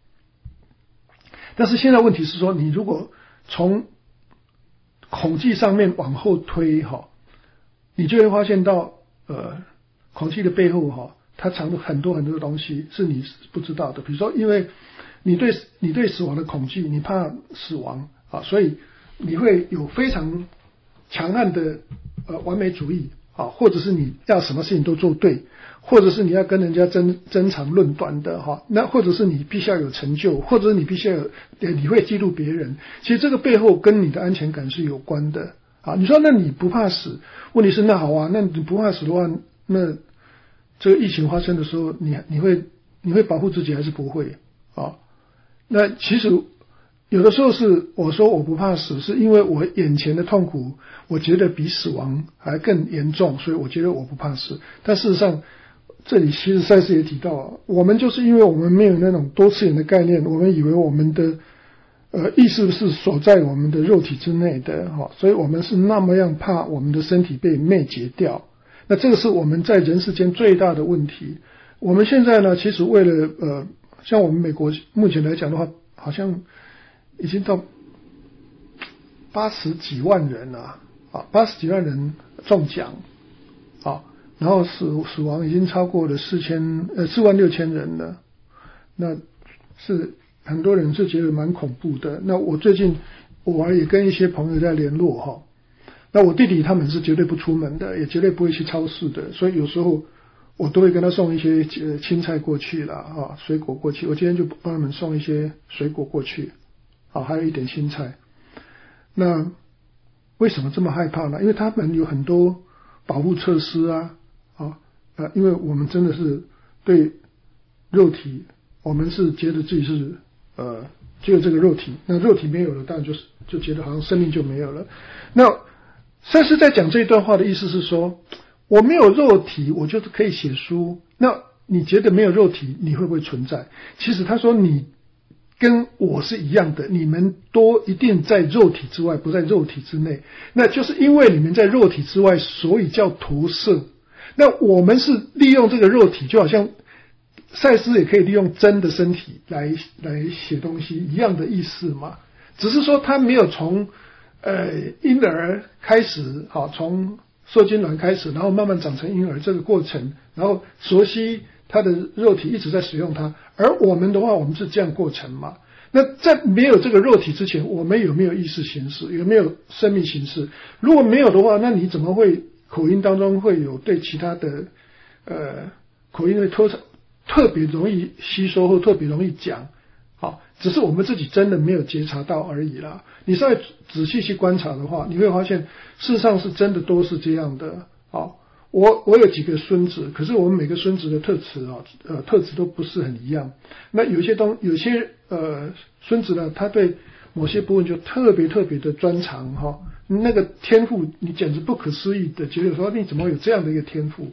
但是现在问题是说，你如果从恐惧上面往后推哈，你就会发现到呃恐惧的背后哈，它藏着很多很多的东西是你不知道的。比如说，因为你对你对死亡的恐惧，你怕死亡啊，所以你会有非常强悍的呃完美主义啊，或者是你要什么事情都做对，或者是你要跟人家争争长论短的哈，那或者是你必须要有成就，或者是你必须要有你会嫉妒别人。其实这个背后跟你的安全感是有关的啊。你说那你不怕死？问题是那好啊，那你不怕死的话，那这个疫情发生的时候，你你会你会保护自己还是不会啊？那其实有的时候是我说我不怕死，是因为我眼前的痛苦，我觉得比死亡还更严重，所以我觉得我不怕死。但事实上，这里其实赛斯也提到，我们就是因为我们没有那种多次元的概念，我们以为我们的呃意识是所在我们的肉体之内的哈，所以我们是那么样怕我们的身体被灭绝掉。那这个是我们在人世间最大的问题。我们现在呢，其实为了呃。像我们美国目前来讲的话，好像已经到八十几万人了啊，八十几万人中奖啊，然后死死亡已经超过了四千呃四万六千人了，那是很多人是觉得蛮恐怖的。那我最近我也跟一些朋友在联络哈，那我弟弟他们是绝对不出门的，也绝对不会去超市的，所以有时候我都会跟他送一些呃青菜过去啦，啊，水果过去。我今天就帮他们送一些水果过去，啊，还有一点青菜。那为什么这么害怕呢？因为他们有很多保护措施啊，啊，呃，因为我们真的是对肉体，我们是觉得自己是呃只有这个肉体，那肉体没有了，当然就是就觉得好像生命就没有了。那赛斯在讲这一段话的意思是说，我没有肉体，我就是可以写书。那你觉得没有肉体，你会不会存在？其实他说你跟我是一样的，你们都一定在肉体之外，不在肉体之内。那就是因为你们在肉体之外，所以叫投射。那我们是利用这个肉体，就好像赛斯也可以利用真的身体来来写东西一样的意思嘛。只是说他没有从呃婴儿开始，好从受精卵开始，然后慢慢长成婴儿这个过程，然后熟悉他的肉体一直在使用它。而我们的话，我们是这样过程嘛。那在没有这个肉体之前，我们有没有意识形式，有没有生命形式？如果没有的话，那你怎么会口音当中会有对其他的呃口音会特特别容易吸收或特别容易讲？好，只是我们自己真的没有觉察到而已啦。你稍微仔细去观察的话，你会发现事实上是真的都是这样的。好，我我有几个孙子，可是我们每个孙子的特质啊，呃，特质都不是很一样。那有些东有些呃孙子呢，他对某些部分就特别特别的专长哈，那个天赋你简直不可思议的，觉得说你怎么有这样的一个天赋？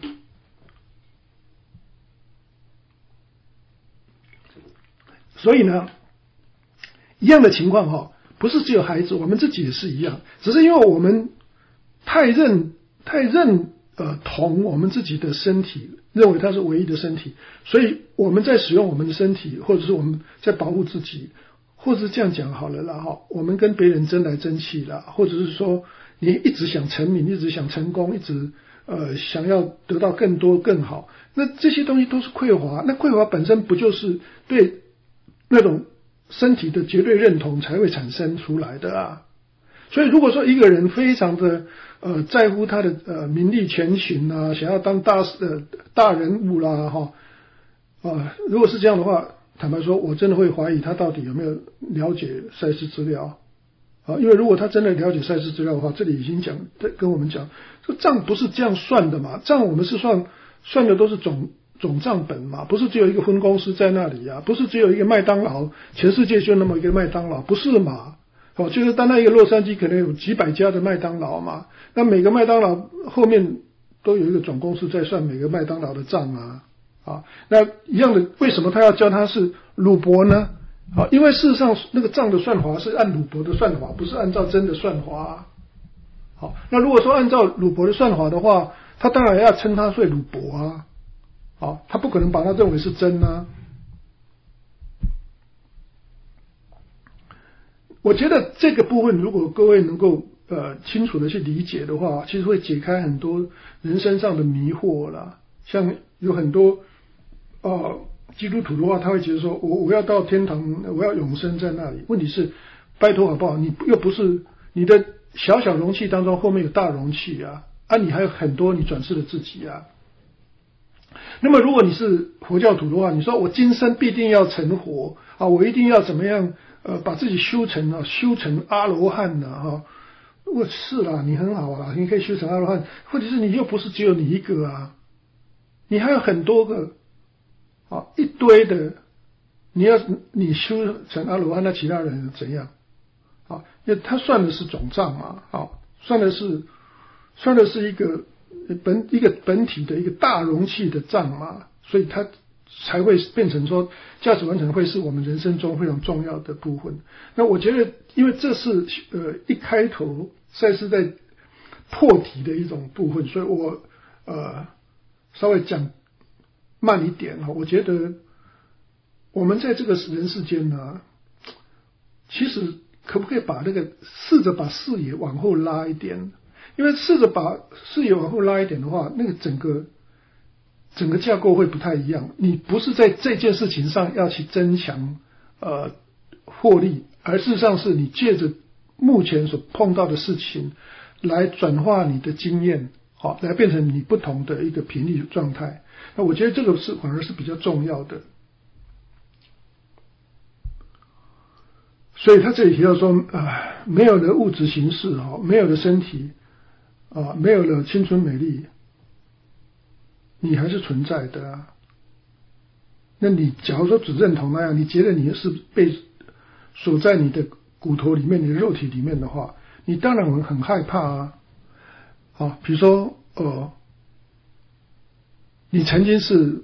所以呢，一样的情况哈，不是只有孩子，我们自己也是一样，只是因为我们太认太认呃同我们自己的身体，认为它是唯一的身体，所以我们在使用我们的身体，或者是我们在保护自己，或者是这样讲好了啦哈，我们跟别人争来争去啦，或者是说你一直想成名，一直想成功，一直呃想要得到更多更好，那这些东西都是匮乏，那匮乏本身不就是对那种身体的绝对认同才会产生出来的啊。所以如果说一个人非常的呃在乎他的呃名利权群啊，想要当大呃大人物啦哈啊，如果是这样的话，坦白说我真的会怀疑他到底有没有了解赛斯资料啊。因为如果他真的了解赛斯资料的话，这里已经讲跟我们讲，这账不是这样算的嘛，账我们是算算的都是总总账本嘛，不是只有一个分公司在那里啊，不是只有一个麦当劳，全世界就那么一个麦当劳，不是嘛？哦，就是单单一个洛杉矶可能有几百家的麦当劳嘛，那每个麦当劳后面都有一个总公司在算每个麦当劳的账啊，啊，那一样的，为什么他要叫他是鲁伯呢？ 好，因为事实上那个藏的算法是按鲁伯的算法，不是按照真的算法啊。好，那如果说按照鲁伯的算法的话，他当然要称他为鲁伯啊。好，他不可能把它认为是真啊。我觉得这个部分，如果各位能够呃清楚的去理解的话，其实会解开很多人身上的迷惑啦。像有很多呃基督徒的话，他会觉得说，我我要到天堂，我要永生在那里。问题是，拜托好不好？你又不是你的小小容器当中后面有大容器啊，啊，你还有很多你转世的自己啊。那么如果你是佛教徒的话，你说我今生必定要成佛啊，我一定要怎么样呃把自己修成啊，修成阿罗汉啊哈。我是啦，你很好啦，你可以修成阿罗汉，问题是你又不是只有你一个啊，你还有很多个啊，一堆的，你要你修成阿罗汉，那其他人怎样啊？因为他算的是总账嘛，啊，算的是算的是一个本一个本体的一个大容器的账嘛，所以它才会变成说价值完成会是我们人生中非常重要的部分。那我觉得，因为这是呃一开头赛斯在破题的一种部分，所以我呃稍微讲慢一点哈。我觉得我们在这个人世间呢，其实可不可以把那个试着把视野往后拉一点？因为试着把视野往后拉一点的话，那个整个整个架构会不太一样。你不是在这件事情上要去增强呃获利，而事实上是你借着目前所碰到的事情来转化你的经验，好，来变成你不同的一个频率状态。那我觉得这个是反而是比较重要的。所以他这里提到说，啊，没有了物质形式，没有了身体，啊，没有了青春美丽，你还是存在的啊。那你假如说只认同那样，你觉得你是被锁在你的骨头里面、你的肉体里面的话，你当然很很害怕啊。啊，比如说，呃，你曾经是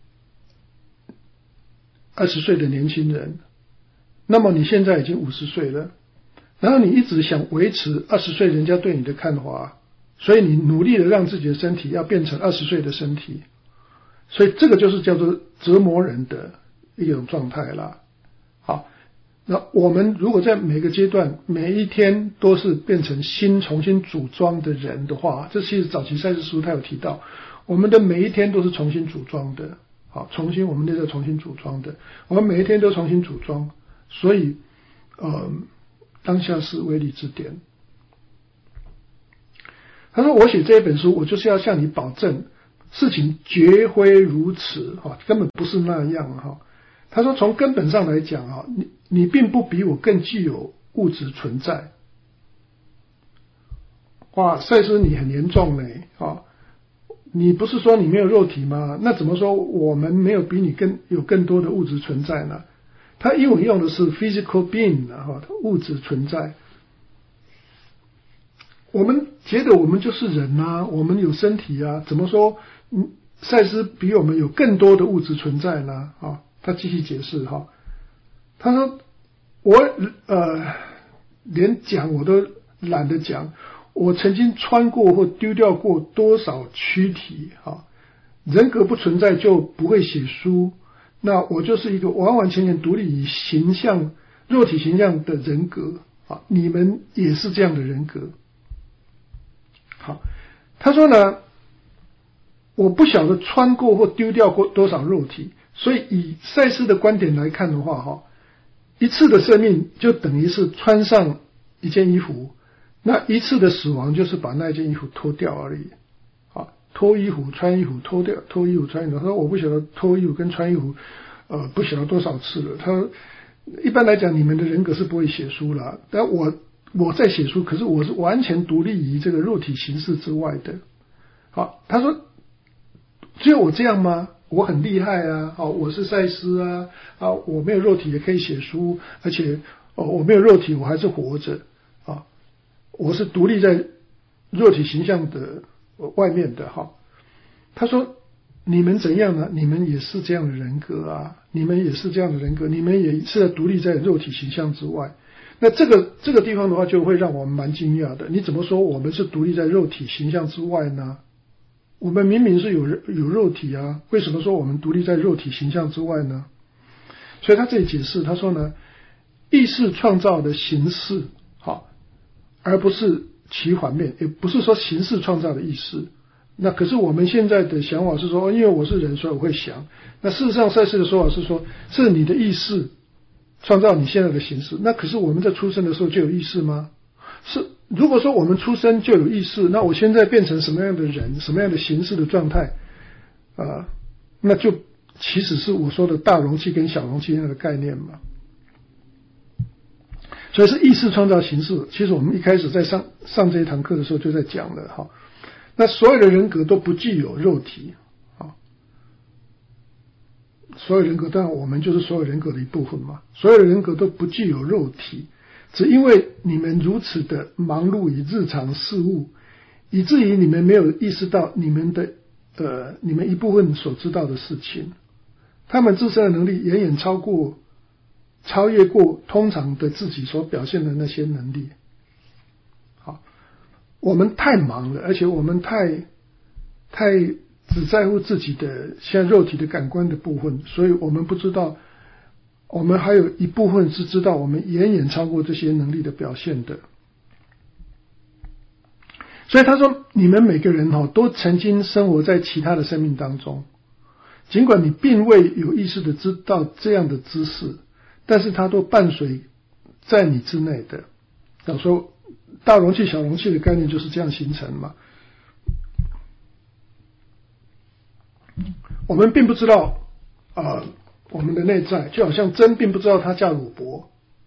二十岁的年轻人，那么你现在已经五十岁了，然后你一直想维持二十岁人家对你的看法，所以你努力的让自己的身体要变成二十岁的身体，所以这个就是叫做折磨人的一种状态啦。好，那我们如果在每个阶段每一天都是变成新重新组装的人的话，这其实早期赛斯书他有提到，我们的每一天都是重新组装的。好，重新我们那个重新组装的，我们每一天都重新组装，所以呃当下是威力之巅。他说我写这本书，我就是要向你保证事情绝非如此，根本不是那样。他说从根本上来讲，你你并不比我更具有物质存在。哇，赛斯你很严重嘞，你不是说你没有肉体吗？那怎么说我们没有比你更有更多的物质存在呢？他英文用的是 physical being 啊，物质存在。我们觉得我们就是人啊，我们有身体啊，怎么说赛斯比我们有更多的物质存在呢？啊，他继续解释哈，他说我呃连讲我都懒得讲。我曾经穿过或丢掉过多少躯体啊？人格不存在就不会写书，那我就是一个完完全全独立于形象、肉体形象的人格啊！你们也是这样的人格。好，他说呢，我不晓得穿过或丢掉过多少肉体，所以以赛斯的观点来看的话，哈，一次的生命就等于是穿上一件衣服。那一次的死亡就是把那件衣服脱掉而已，啊，脱衣服、穿衣服、脱掉、脱衣服、穿衣服。他说我不晓得脱衣服跟穿衣服，呃，不晓得多少次了。他说一般来讲，你们的人格是不会写书了，但我我在写书，可是我是完全独立于这个肉体形式之外的。好，他说只有我这样吗？我很厉害啊，哦，我是赛斯啊，啊，我没有肉体也可以写书，而且哦，我没有肉体我还是活着。我是独立在肉体形象的外面的哈。他说你们怎样呢？你们也是这样的人格啊，你们也是这样的人格，你们也是独立在肉体形象之外。那这个这个地方的话，就会让我们蛮惊讶的。你怎么说我们是独立在肉体形象之外呢？我们明明是有有肉体啊，为什么说我们独立在肉体形象之外呢？所以他这里解释，他说呢，意识创造的形式，好，而不是其反面，也不是说形式创造的意识。那可是我们现在的想法是说，因为我是人，所以我会想。那事实上，赛斯的说法是说，是你的意识创造你现在的形式。那可是我们在出生的时候就有意识吗？是，如果说我们出生就有意识，那我现在变成什么样的人，什么样的形式的状态，啊、呃，那就其实是我说的大容器跟小容器那样的概念嘛。所以是意识创造形式。其实我们一开始在上上这一堂课的时候就在讲了哈。那所有的人格都不具有肉体，啊，所有人格当然我们就是所有人格的一部分嘛。所有的人格都不具有肉体。只因为你们如此的忙碌于日常事务，以至于你们没有意识到你们的呃你们一部分所知道的事情，他们自身的能力远远超过超越过通常的自己所表现的那些能力。好，我们太忙了，而且我们太太只在乎自己的现在肉体的感官的部分，所以我们不知道。我们还有一部分是知道我们远远超过这些能力的表现的。所以他说，你们每个人都曾经生活在其他的生命当中，尽管你并未有意识的知道这样的知识，但是它都伴随在你之内的。要说大容器小容器的概念就是这样形成嘛。我们并不知道呃我们的内在，就好像真并不知道他叫鲁伯，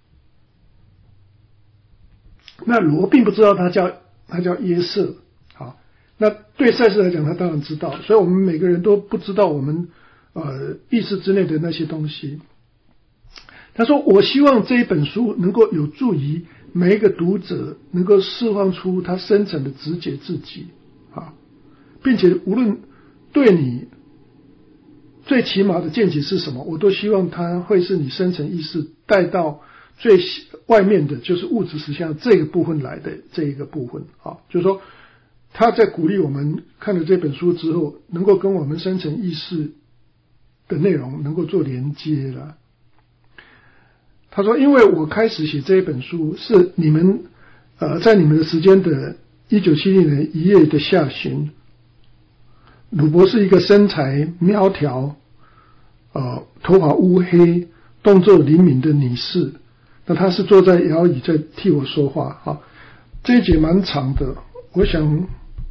那罗并不知道他叫他叫耶瑟。好，那对赛斯来讲，他当然知道，所以我们每个人都不知道我们呃意识之内的那些东西。他说：“我希望这一本书能够有助于每一个读者能够释放出他深层的直觉自己啊，并且无论对你。”最起码的见解是什么？我都希望它会是你深层意识带到最外面的，就是物质实相这个部分来的这一个部分啊，就是说他在鼓励我们看了这本书之后，能够跟我们深层意识的内容能够做连接了。他说：“因为我开始写这一本书是你们呃在你们的时间的一九七零年一月的下旬。”鲁伯是一个身材苗条、呃头发乌黑、动作灵敏的女士。那她是坐在摇椅在替我说话。哈，这一节蛮长的，我想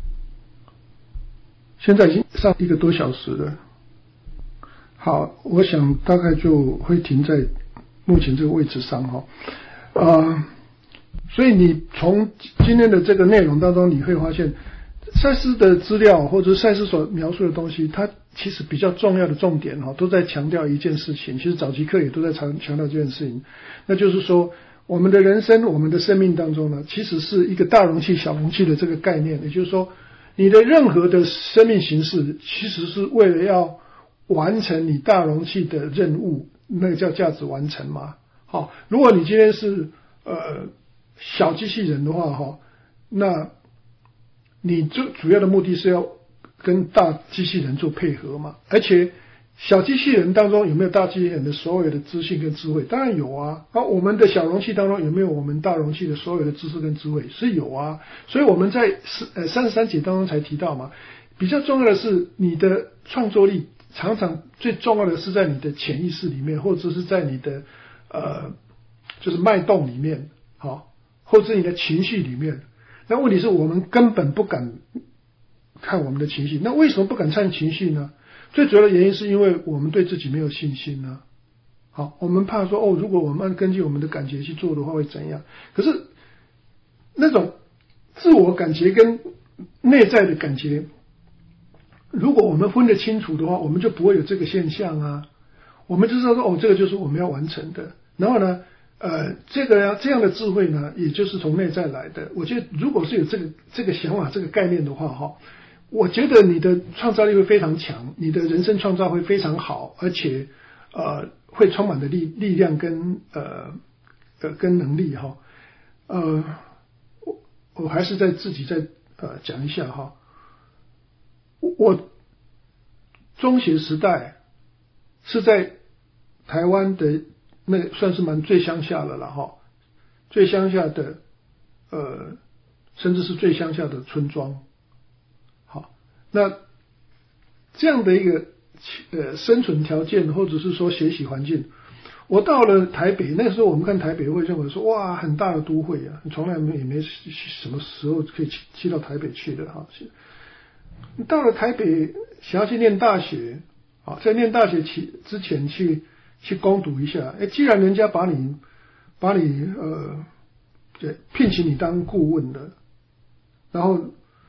现在已经上一个多小时了。好，我想大概就会停在目前这个位置上哈。啊、呃，所以你从今天的这个内容当中，你会发现。赛斯的资料或者赛斯所描述的东西，它其实比较重要的重点都在强调一件事情，其实早期课也都在强强调这件事情，那就是说我们的人生我们的生命当中呢，其实是一个大容器小容器的这个概念，也就是说你的任何的生命形式其实是为了要完成你大容器的任务，那个叫价值完成嘛。好，如果你今天是呃小机器人的话哈，那你最主要的目的是要跟大机器人做配合嘛，而且小机器人当中有没有大机器人的所有的资讯跟智慧？当然有啊。那我们的小容器当中有没有我们大容器的所有的知识跟智慧？是有啊。所以我们在呃三十三节当中才提到嘛，比较重要的是你的创作力，常常最重要的是在你的潜意识里面，或者是在你的呃就是脉动里面，好，或者是你的情绪里面。那问题是我们根本不敢看我们的情绪。那为什么不敢看情绪呢？最主要的原因是因为我们对自己没有信心呢。好，我们怕说哦，如果我们按根据我们的感觉去做的话会怎样？可是那种自我感觉跟内在的感觉，如果我们分得清楚的话，我们就不会有这个现象啊。我们就知道说哦，这个就是我们要完成的。然后呢？呃，这个这样的智慧呢，也就是从内在来的。我觉得，如果是有这个这个想法、这个概念的话，哈， 我觉得你的创造力会非常强，你的人生创造会非常好，而且呃会充满的力力量跟呃呃跟能力哈。呃，我我还是在自己再呃讲一下哈。我中学时代是在台湾的那算是蛮最乡下的了哈，最乡下的呃甚至是最乡下的村庄。好，那这样的一个呃生存条件或者是说学习环境，我到了台北，那时候我们看台北会认为说哇很大的都会啊，从来没也没什么时候可以去去到台北去的哈。到了台北想要去念大学啊，在念大学去之前去去攻读一下，哎，既然人家把你把你呃对聘请你当顾问的，然后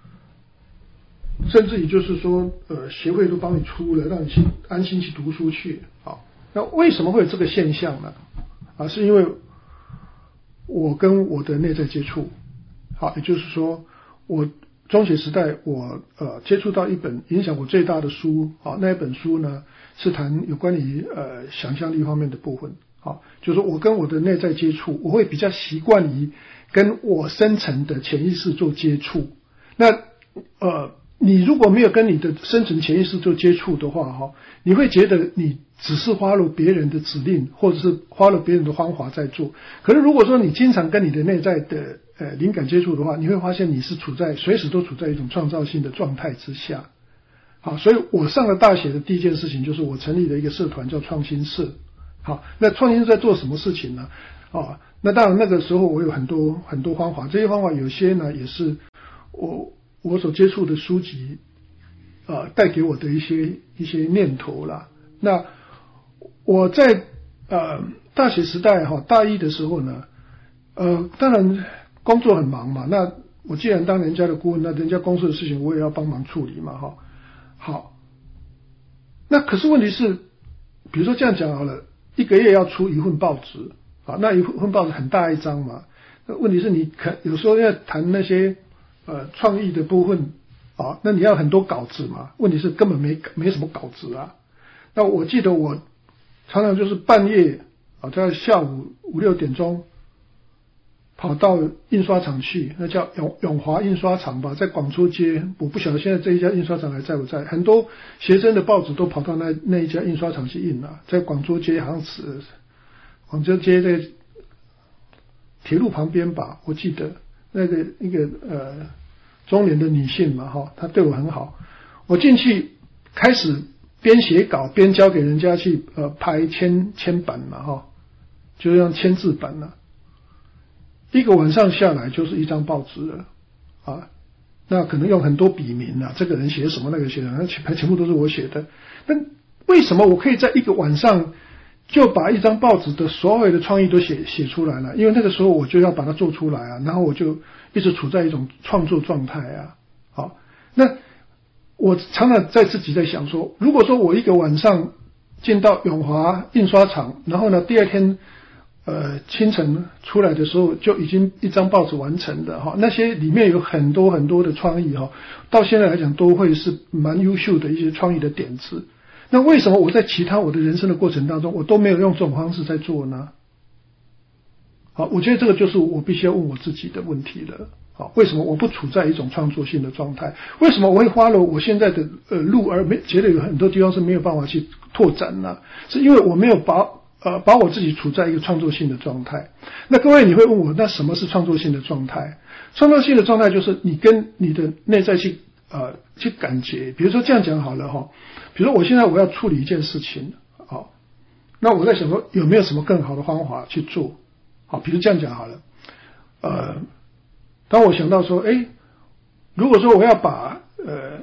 甚至于就是说呃协会都帮你出了，让你去安心去读书去啊。那为什么会有这个现象呢？啊，是因为我跟我的内在接触，好，也就是说我中学时代我呃接触到一本影响我最大的书啊，那一本书呢是谈有关于呃想象力方面的部分啊，就是我跟我的内在接触，我会比较习惯于跟我深层的潜意识做接触。那呃你如果没有跟你的深层潜意识做接触的话哈，你会觉得你只是花了别人的指令，或者是花了别人的方法在做。可是如果说你经常跟你的内在的呃灵感接触的话，你会发现你是处在随时都处在一种创造性的状态之下。好，所以我上了大学的第一件事情就是我成立了一个社团叫创新社。好，那创新社在做什么事情呢？啊，那当然那个时候我有很多很多方法，这些方法有些呢也是我我所接触的书籍啊带给我的一些一些念头啦。那我在呃大学时代哈，大一的时候呢，呃当然工作很忙嘛，那我既然当人家的顾问，那人家公司的事情我也要帮忙处理嘛哈。好，那可是问题是，比如说这样讲好了，一个月要出一份报纸啊，那一份报纸很大一张嘛，那问题是你可有时候要谈那些呃创意的部分啊，那你要很多稿子嘛，问题是根本没没什么稿子啊。那我记得我常常就是半夜啊，在下午五六点钟跑到印刷厂去，那叫永永华印刷厂吧，在广州街，我不晓得现在这一家印刷厂还在不在。很多学生的报纸都跑到那那一家印刷厂去印了，在广州街好像是广州街在铁路旁边吧，我记得那个一个呃中年的女性嘛哈，她对我很好，我进去开始边写稿边交给人家去呃排签签版嘛哈，就像签字版了。一个晚上下来就是一张报纸了啊，那可能用很多笔名啊，这个人写什么那个写什么，那全全部都是我写的。那为什么我可以在一个晚上就把一张报纸的所有的创意都写写出来了？因为那个时候我就要把它做出来啊，然后我就一直处在一种创作状态啊。好，那我常常在自己在想说，如果说我一个晚上进到永华印刷厂，然后呢第二天呃清晨出来的时候就已经一张报纸完成的哈，那些里面有很多很多的创意哈，到现在来讲都会是蛮优秀的一些创意的点子。那为什么我在其他我的人生的过程当中，我都没有用这种方式在做呢？好，我觉得这个就是我必须要问我自己的问题了。好，为什么我不处在一种创作性的状态？为什么我会花了我现在的呃路而没觉得有很多地方是没有办法去拓展呢？是因为我没有把呃把我自己处在一个创作性的状态。那各位你会问我，那什么是创作性的状态？创作性的状态就是你跟你的内在去呃去感觉。比如说这样讲好了哈，比如说我现在我要处理一件事情，好，那我在想说有没有什么更好的方法去做？好，比如这样讲好了，呃。当我想到说，哎，如果说我要把呃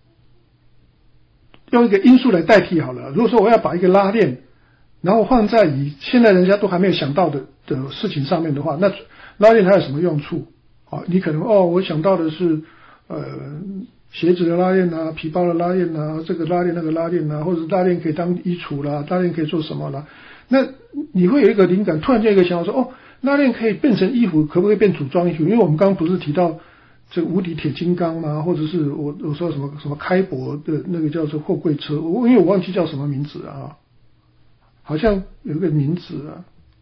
用一个因素来代替好了，如果说我要把一个拉链，然后放在以现在人家都还没有想到的的事情上面的话，那拉链它有什么用处？啊，你可能哦，我想到的是呃鞋子的拉链啊，皮包的拉链啊，这个拉链那个拉链啊，或者拉链可以当衣橱啦，拉链可以做什么啦？那你会有一个灵感，突然间有一个想法说，哦。拉链可以变成衣服，可不可以变组装衣服？因为我们刚刚不是提到这个无敌铁金刚啊，或者是我我说什么什么开博的那个叫做货柜车，我因为我忘记叫什么名字啊，好像有一个名字啊，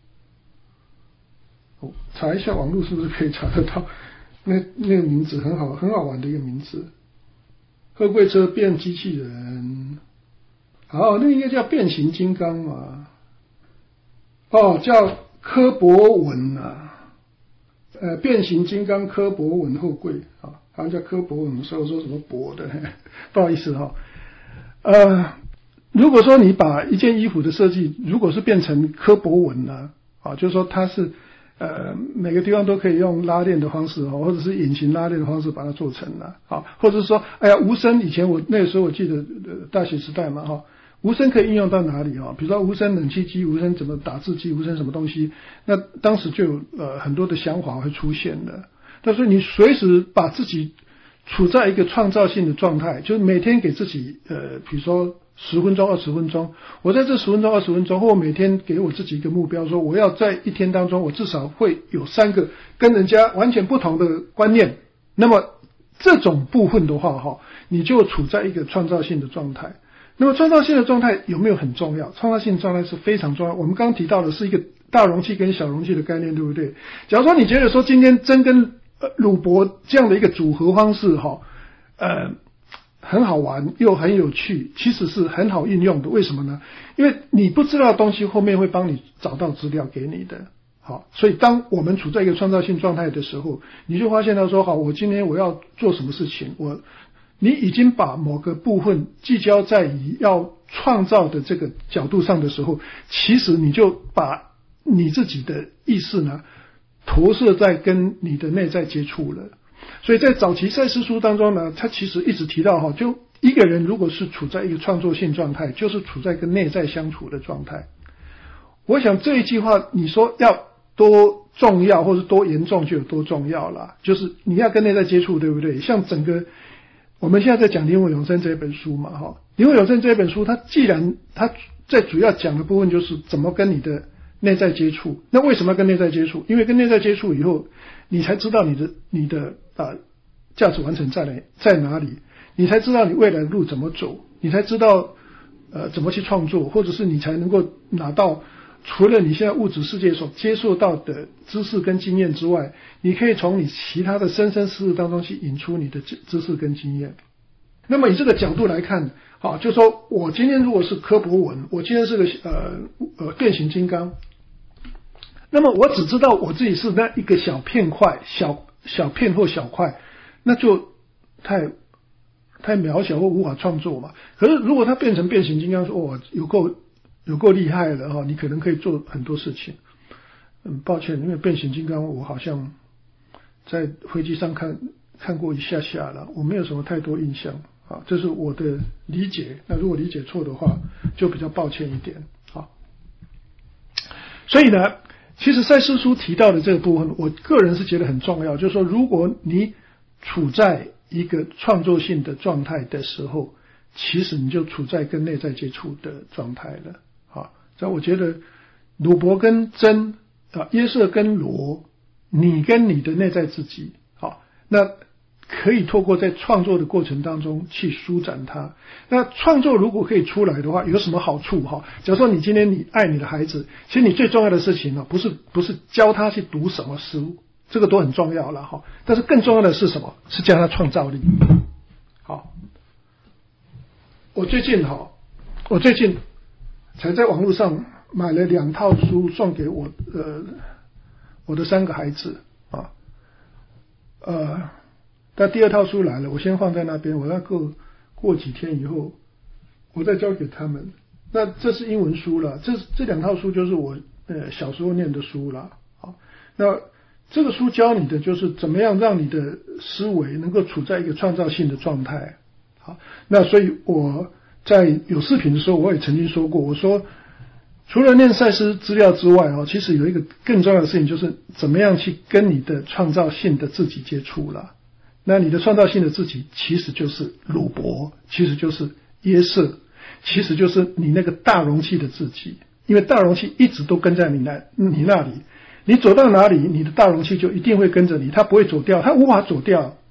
我查一下网络是不是可以查得到？那那个名字很好很好玩的一个名字，货柜车变机器人，好，那应该叫变形金刚嘛，哦，叫柯博文啊，呃，变形金刚柯博文货柜啊，好像叫柯博文，所以我说什么博的，不好意思哈、哦，呃，如果说你把一件衣服的设计，如果是变成柯博文呢，啊，就是说它是。呃，每个地方都可以用拉链的方式或者是隐形拉链的方式把它做成了，好，或者是说，哎呀，无声以前我那个时候我记得、呃、大学时代嘛，哈，无声可以应用到哪里哈？比如说无声冷气机、无声怎么打字机、无声什么东西，那当时就有呃很多的想法会出现的。但是你随时把自己处在一个创造性的状态，就是每天给自己呃，比如说。十分钟、二十分钟，我在这十分钟、二十分钟，或每天给我自己一个目标，说我要在一天当中，我至少会有三个跟人家完全不同的观念。那么这种部分的话，哈，你就处在一个创造性的状态。那么创造性的状态有没有很重要？创造性的状态是非常重要。我们刚刚提到的是一个大容器跟小容器的概念，对不对？假如说你觉得说今天针跟呃鲁博这样的一个组合方式，哈，呃。很好玩又很有趣，其实是很好运用的。为什么呢？因为你不知道的东西后面会帮你找到资料给你的。好，所以当我们处在一个创造性状态的时候，你就发现到说，好，我今天我要做什么事情，我你已经把某个部分聚焦在于要创造的这个角度上的时候，其实你就把你自己的意识呢投射在跟你的内在接触了。所以在早期赛斯书当中呢，他其实一直提到哈，就一个人如果是处在一个创作性状态，就是处在跟内在相处的状态。我想这一句话你说要多重要或是多严重就有多重要啦，就是你要跟内在接触，对不对？像整个我们现在在讲灵魂永生这一本书嘛，哈，灵魂永生这一本书，它既然它在主要讲的部分就是怎么跟你的内在接触，那为什么要跟内在接触？因为跟内在接触以后，你才知道你的你的啊价值完成在哪在哪里，你才知道你未来的路怎么走，你才知道呃怎么去创作，或者是你才能够拿到除了你现在物质世界所接受到的知识跟经验之外，你可以从你其他的生生世世当中去引出你的知识跟经验。那么以这个角度来看，好，就说我今天如果是柯博文，我今天是个呃呃变形金刚，那么我只知道我自己是那一个小片块、小小片或小块，那就太太渺小或无法创作嘛。可是如果它变成变形金刚，说哦有够有够厉害了哈，你可能可以做很多事情。嗯，抱歉，因为变形金刚我好像在飞机上看看过一下下了，我没有什么太多印象啊，这是我的理解。那如果理解错的话，就比较抱歉一点啊。所以呢，其实赛斯书提到的这个部分，我个人是觉得很重要，就是说，如果你处在一个创作性的状态的时候，其实你就处在跟内在接触的状态了。啊，所以我觉得鲁伯跟真啊，耶瑟跟罗，你跟你的内在自己，好，那可以透过在创作的过程当中去舒展它。那创作如果可以出来的话，有什么好处哈？假如说你今天你爱你的孩子，其实你最重要的事情呢，不是不是教他去读什么书，这个都很重要了哈。但是更重要的是什么？是教他创造力。好，我最近哈，我最近才在网络上买了两套书送给我呃我的三个孩子啊，呃。但第二套书来了，我先放在那边，我要过过几天以后，我再交给他们。那这是英文书了，这这两套书就是我呃小时候念的书了。好，那这个书教你的就是怎么样让你的思维能够处在一个创造性的状态。好，那所以我在有视频的时候，我也曾经说过，我说除了念赛斯资料之外啊，其实有一个更重要的事情，就是怎么样去跟你的创造性的自己接触了。那你的创造性的自己其实就是鲁伯，其实就是耶瑟，其实就是你那个大容器的自己，因为大容器一直都跟在你那你那里，你走到哪里，你的大容器就一定会跟着你，它不会走掉，它无法走掉。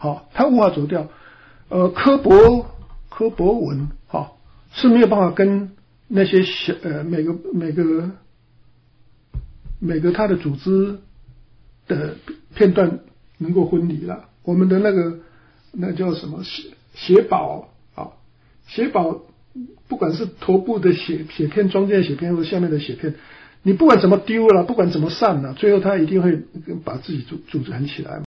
好，它无法走掉。呃，科博科博文，好，是没有办法跟那些小呃每个每个每个它的组织的片段能够分离了。我们的那个那叫什么血血宝啊，血宝不管是头部的血血片、中间的血片或者下面的血片，你不管怎么丢了，不管怎么散了，最后它一定会把自己组组织起来嘛。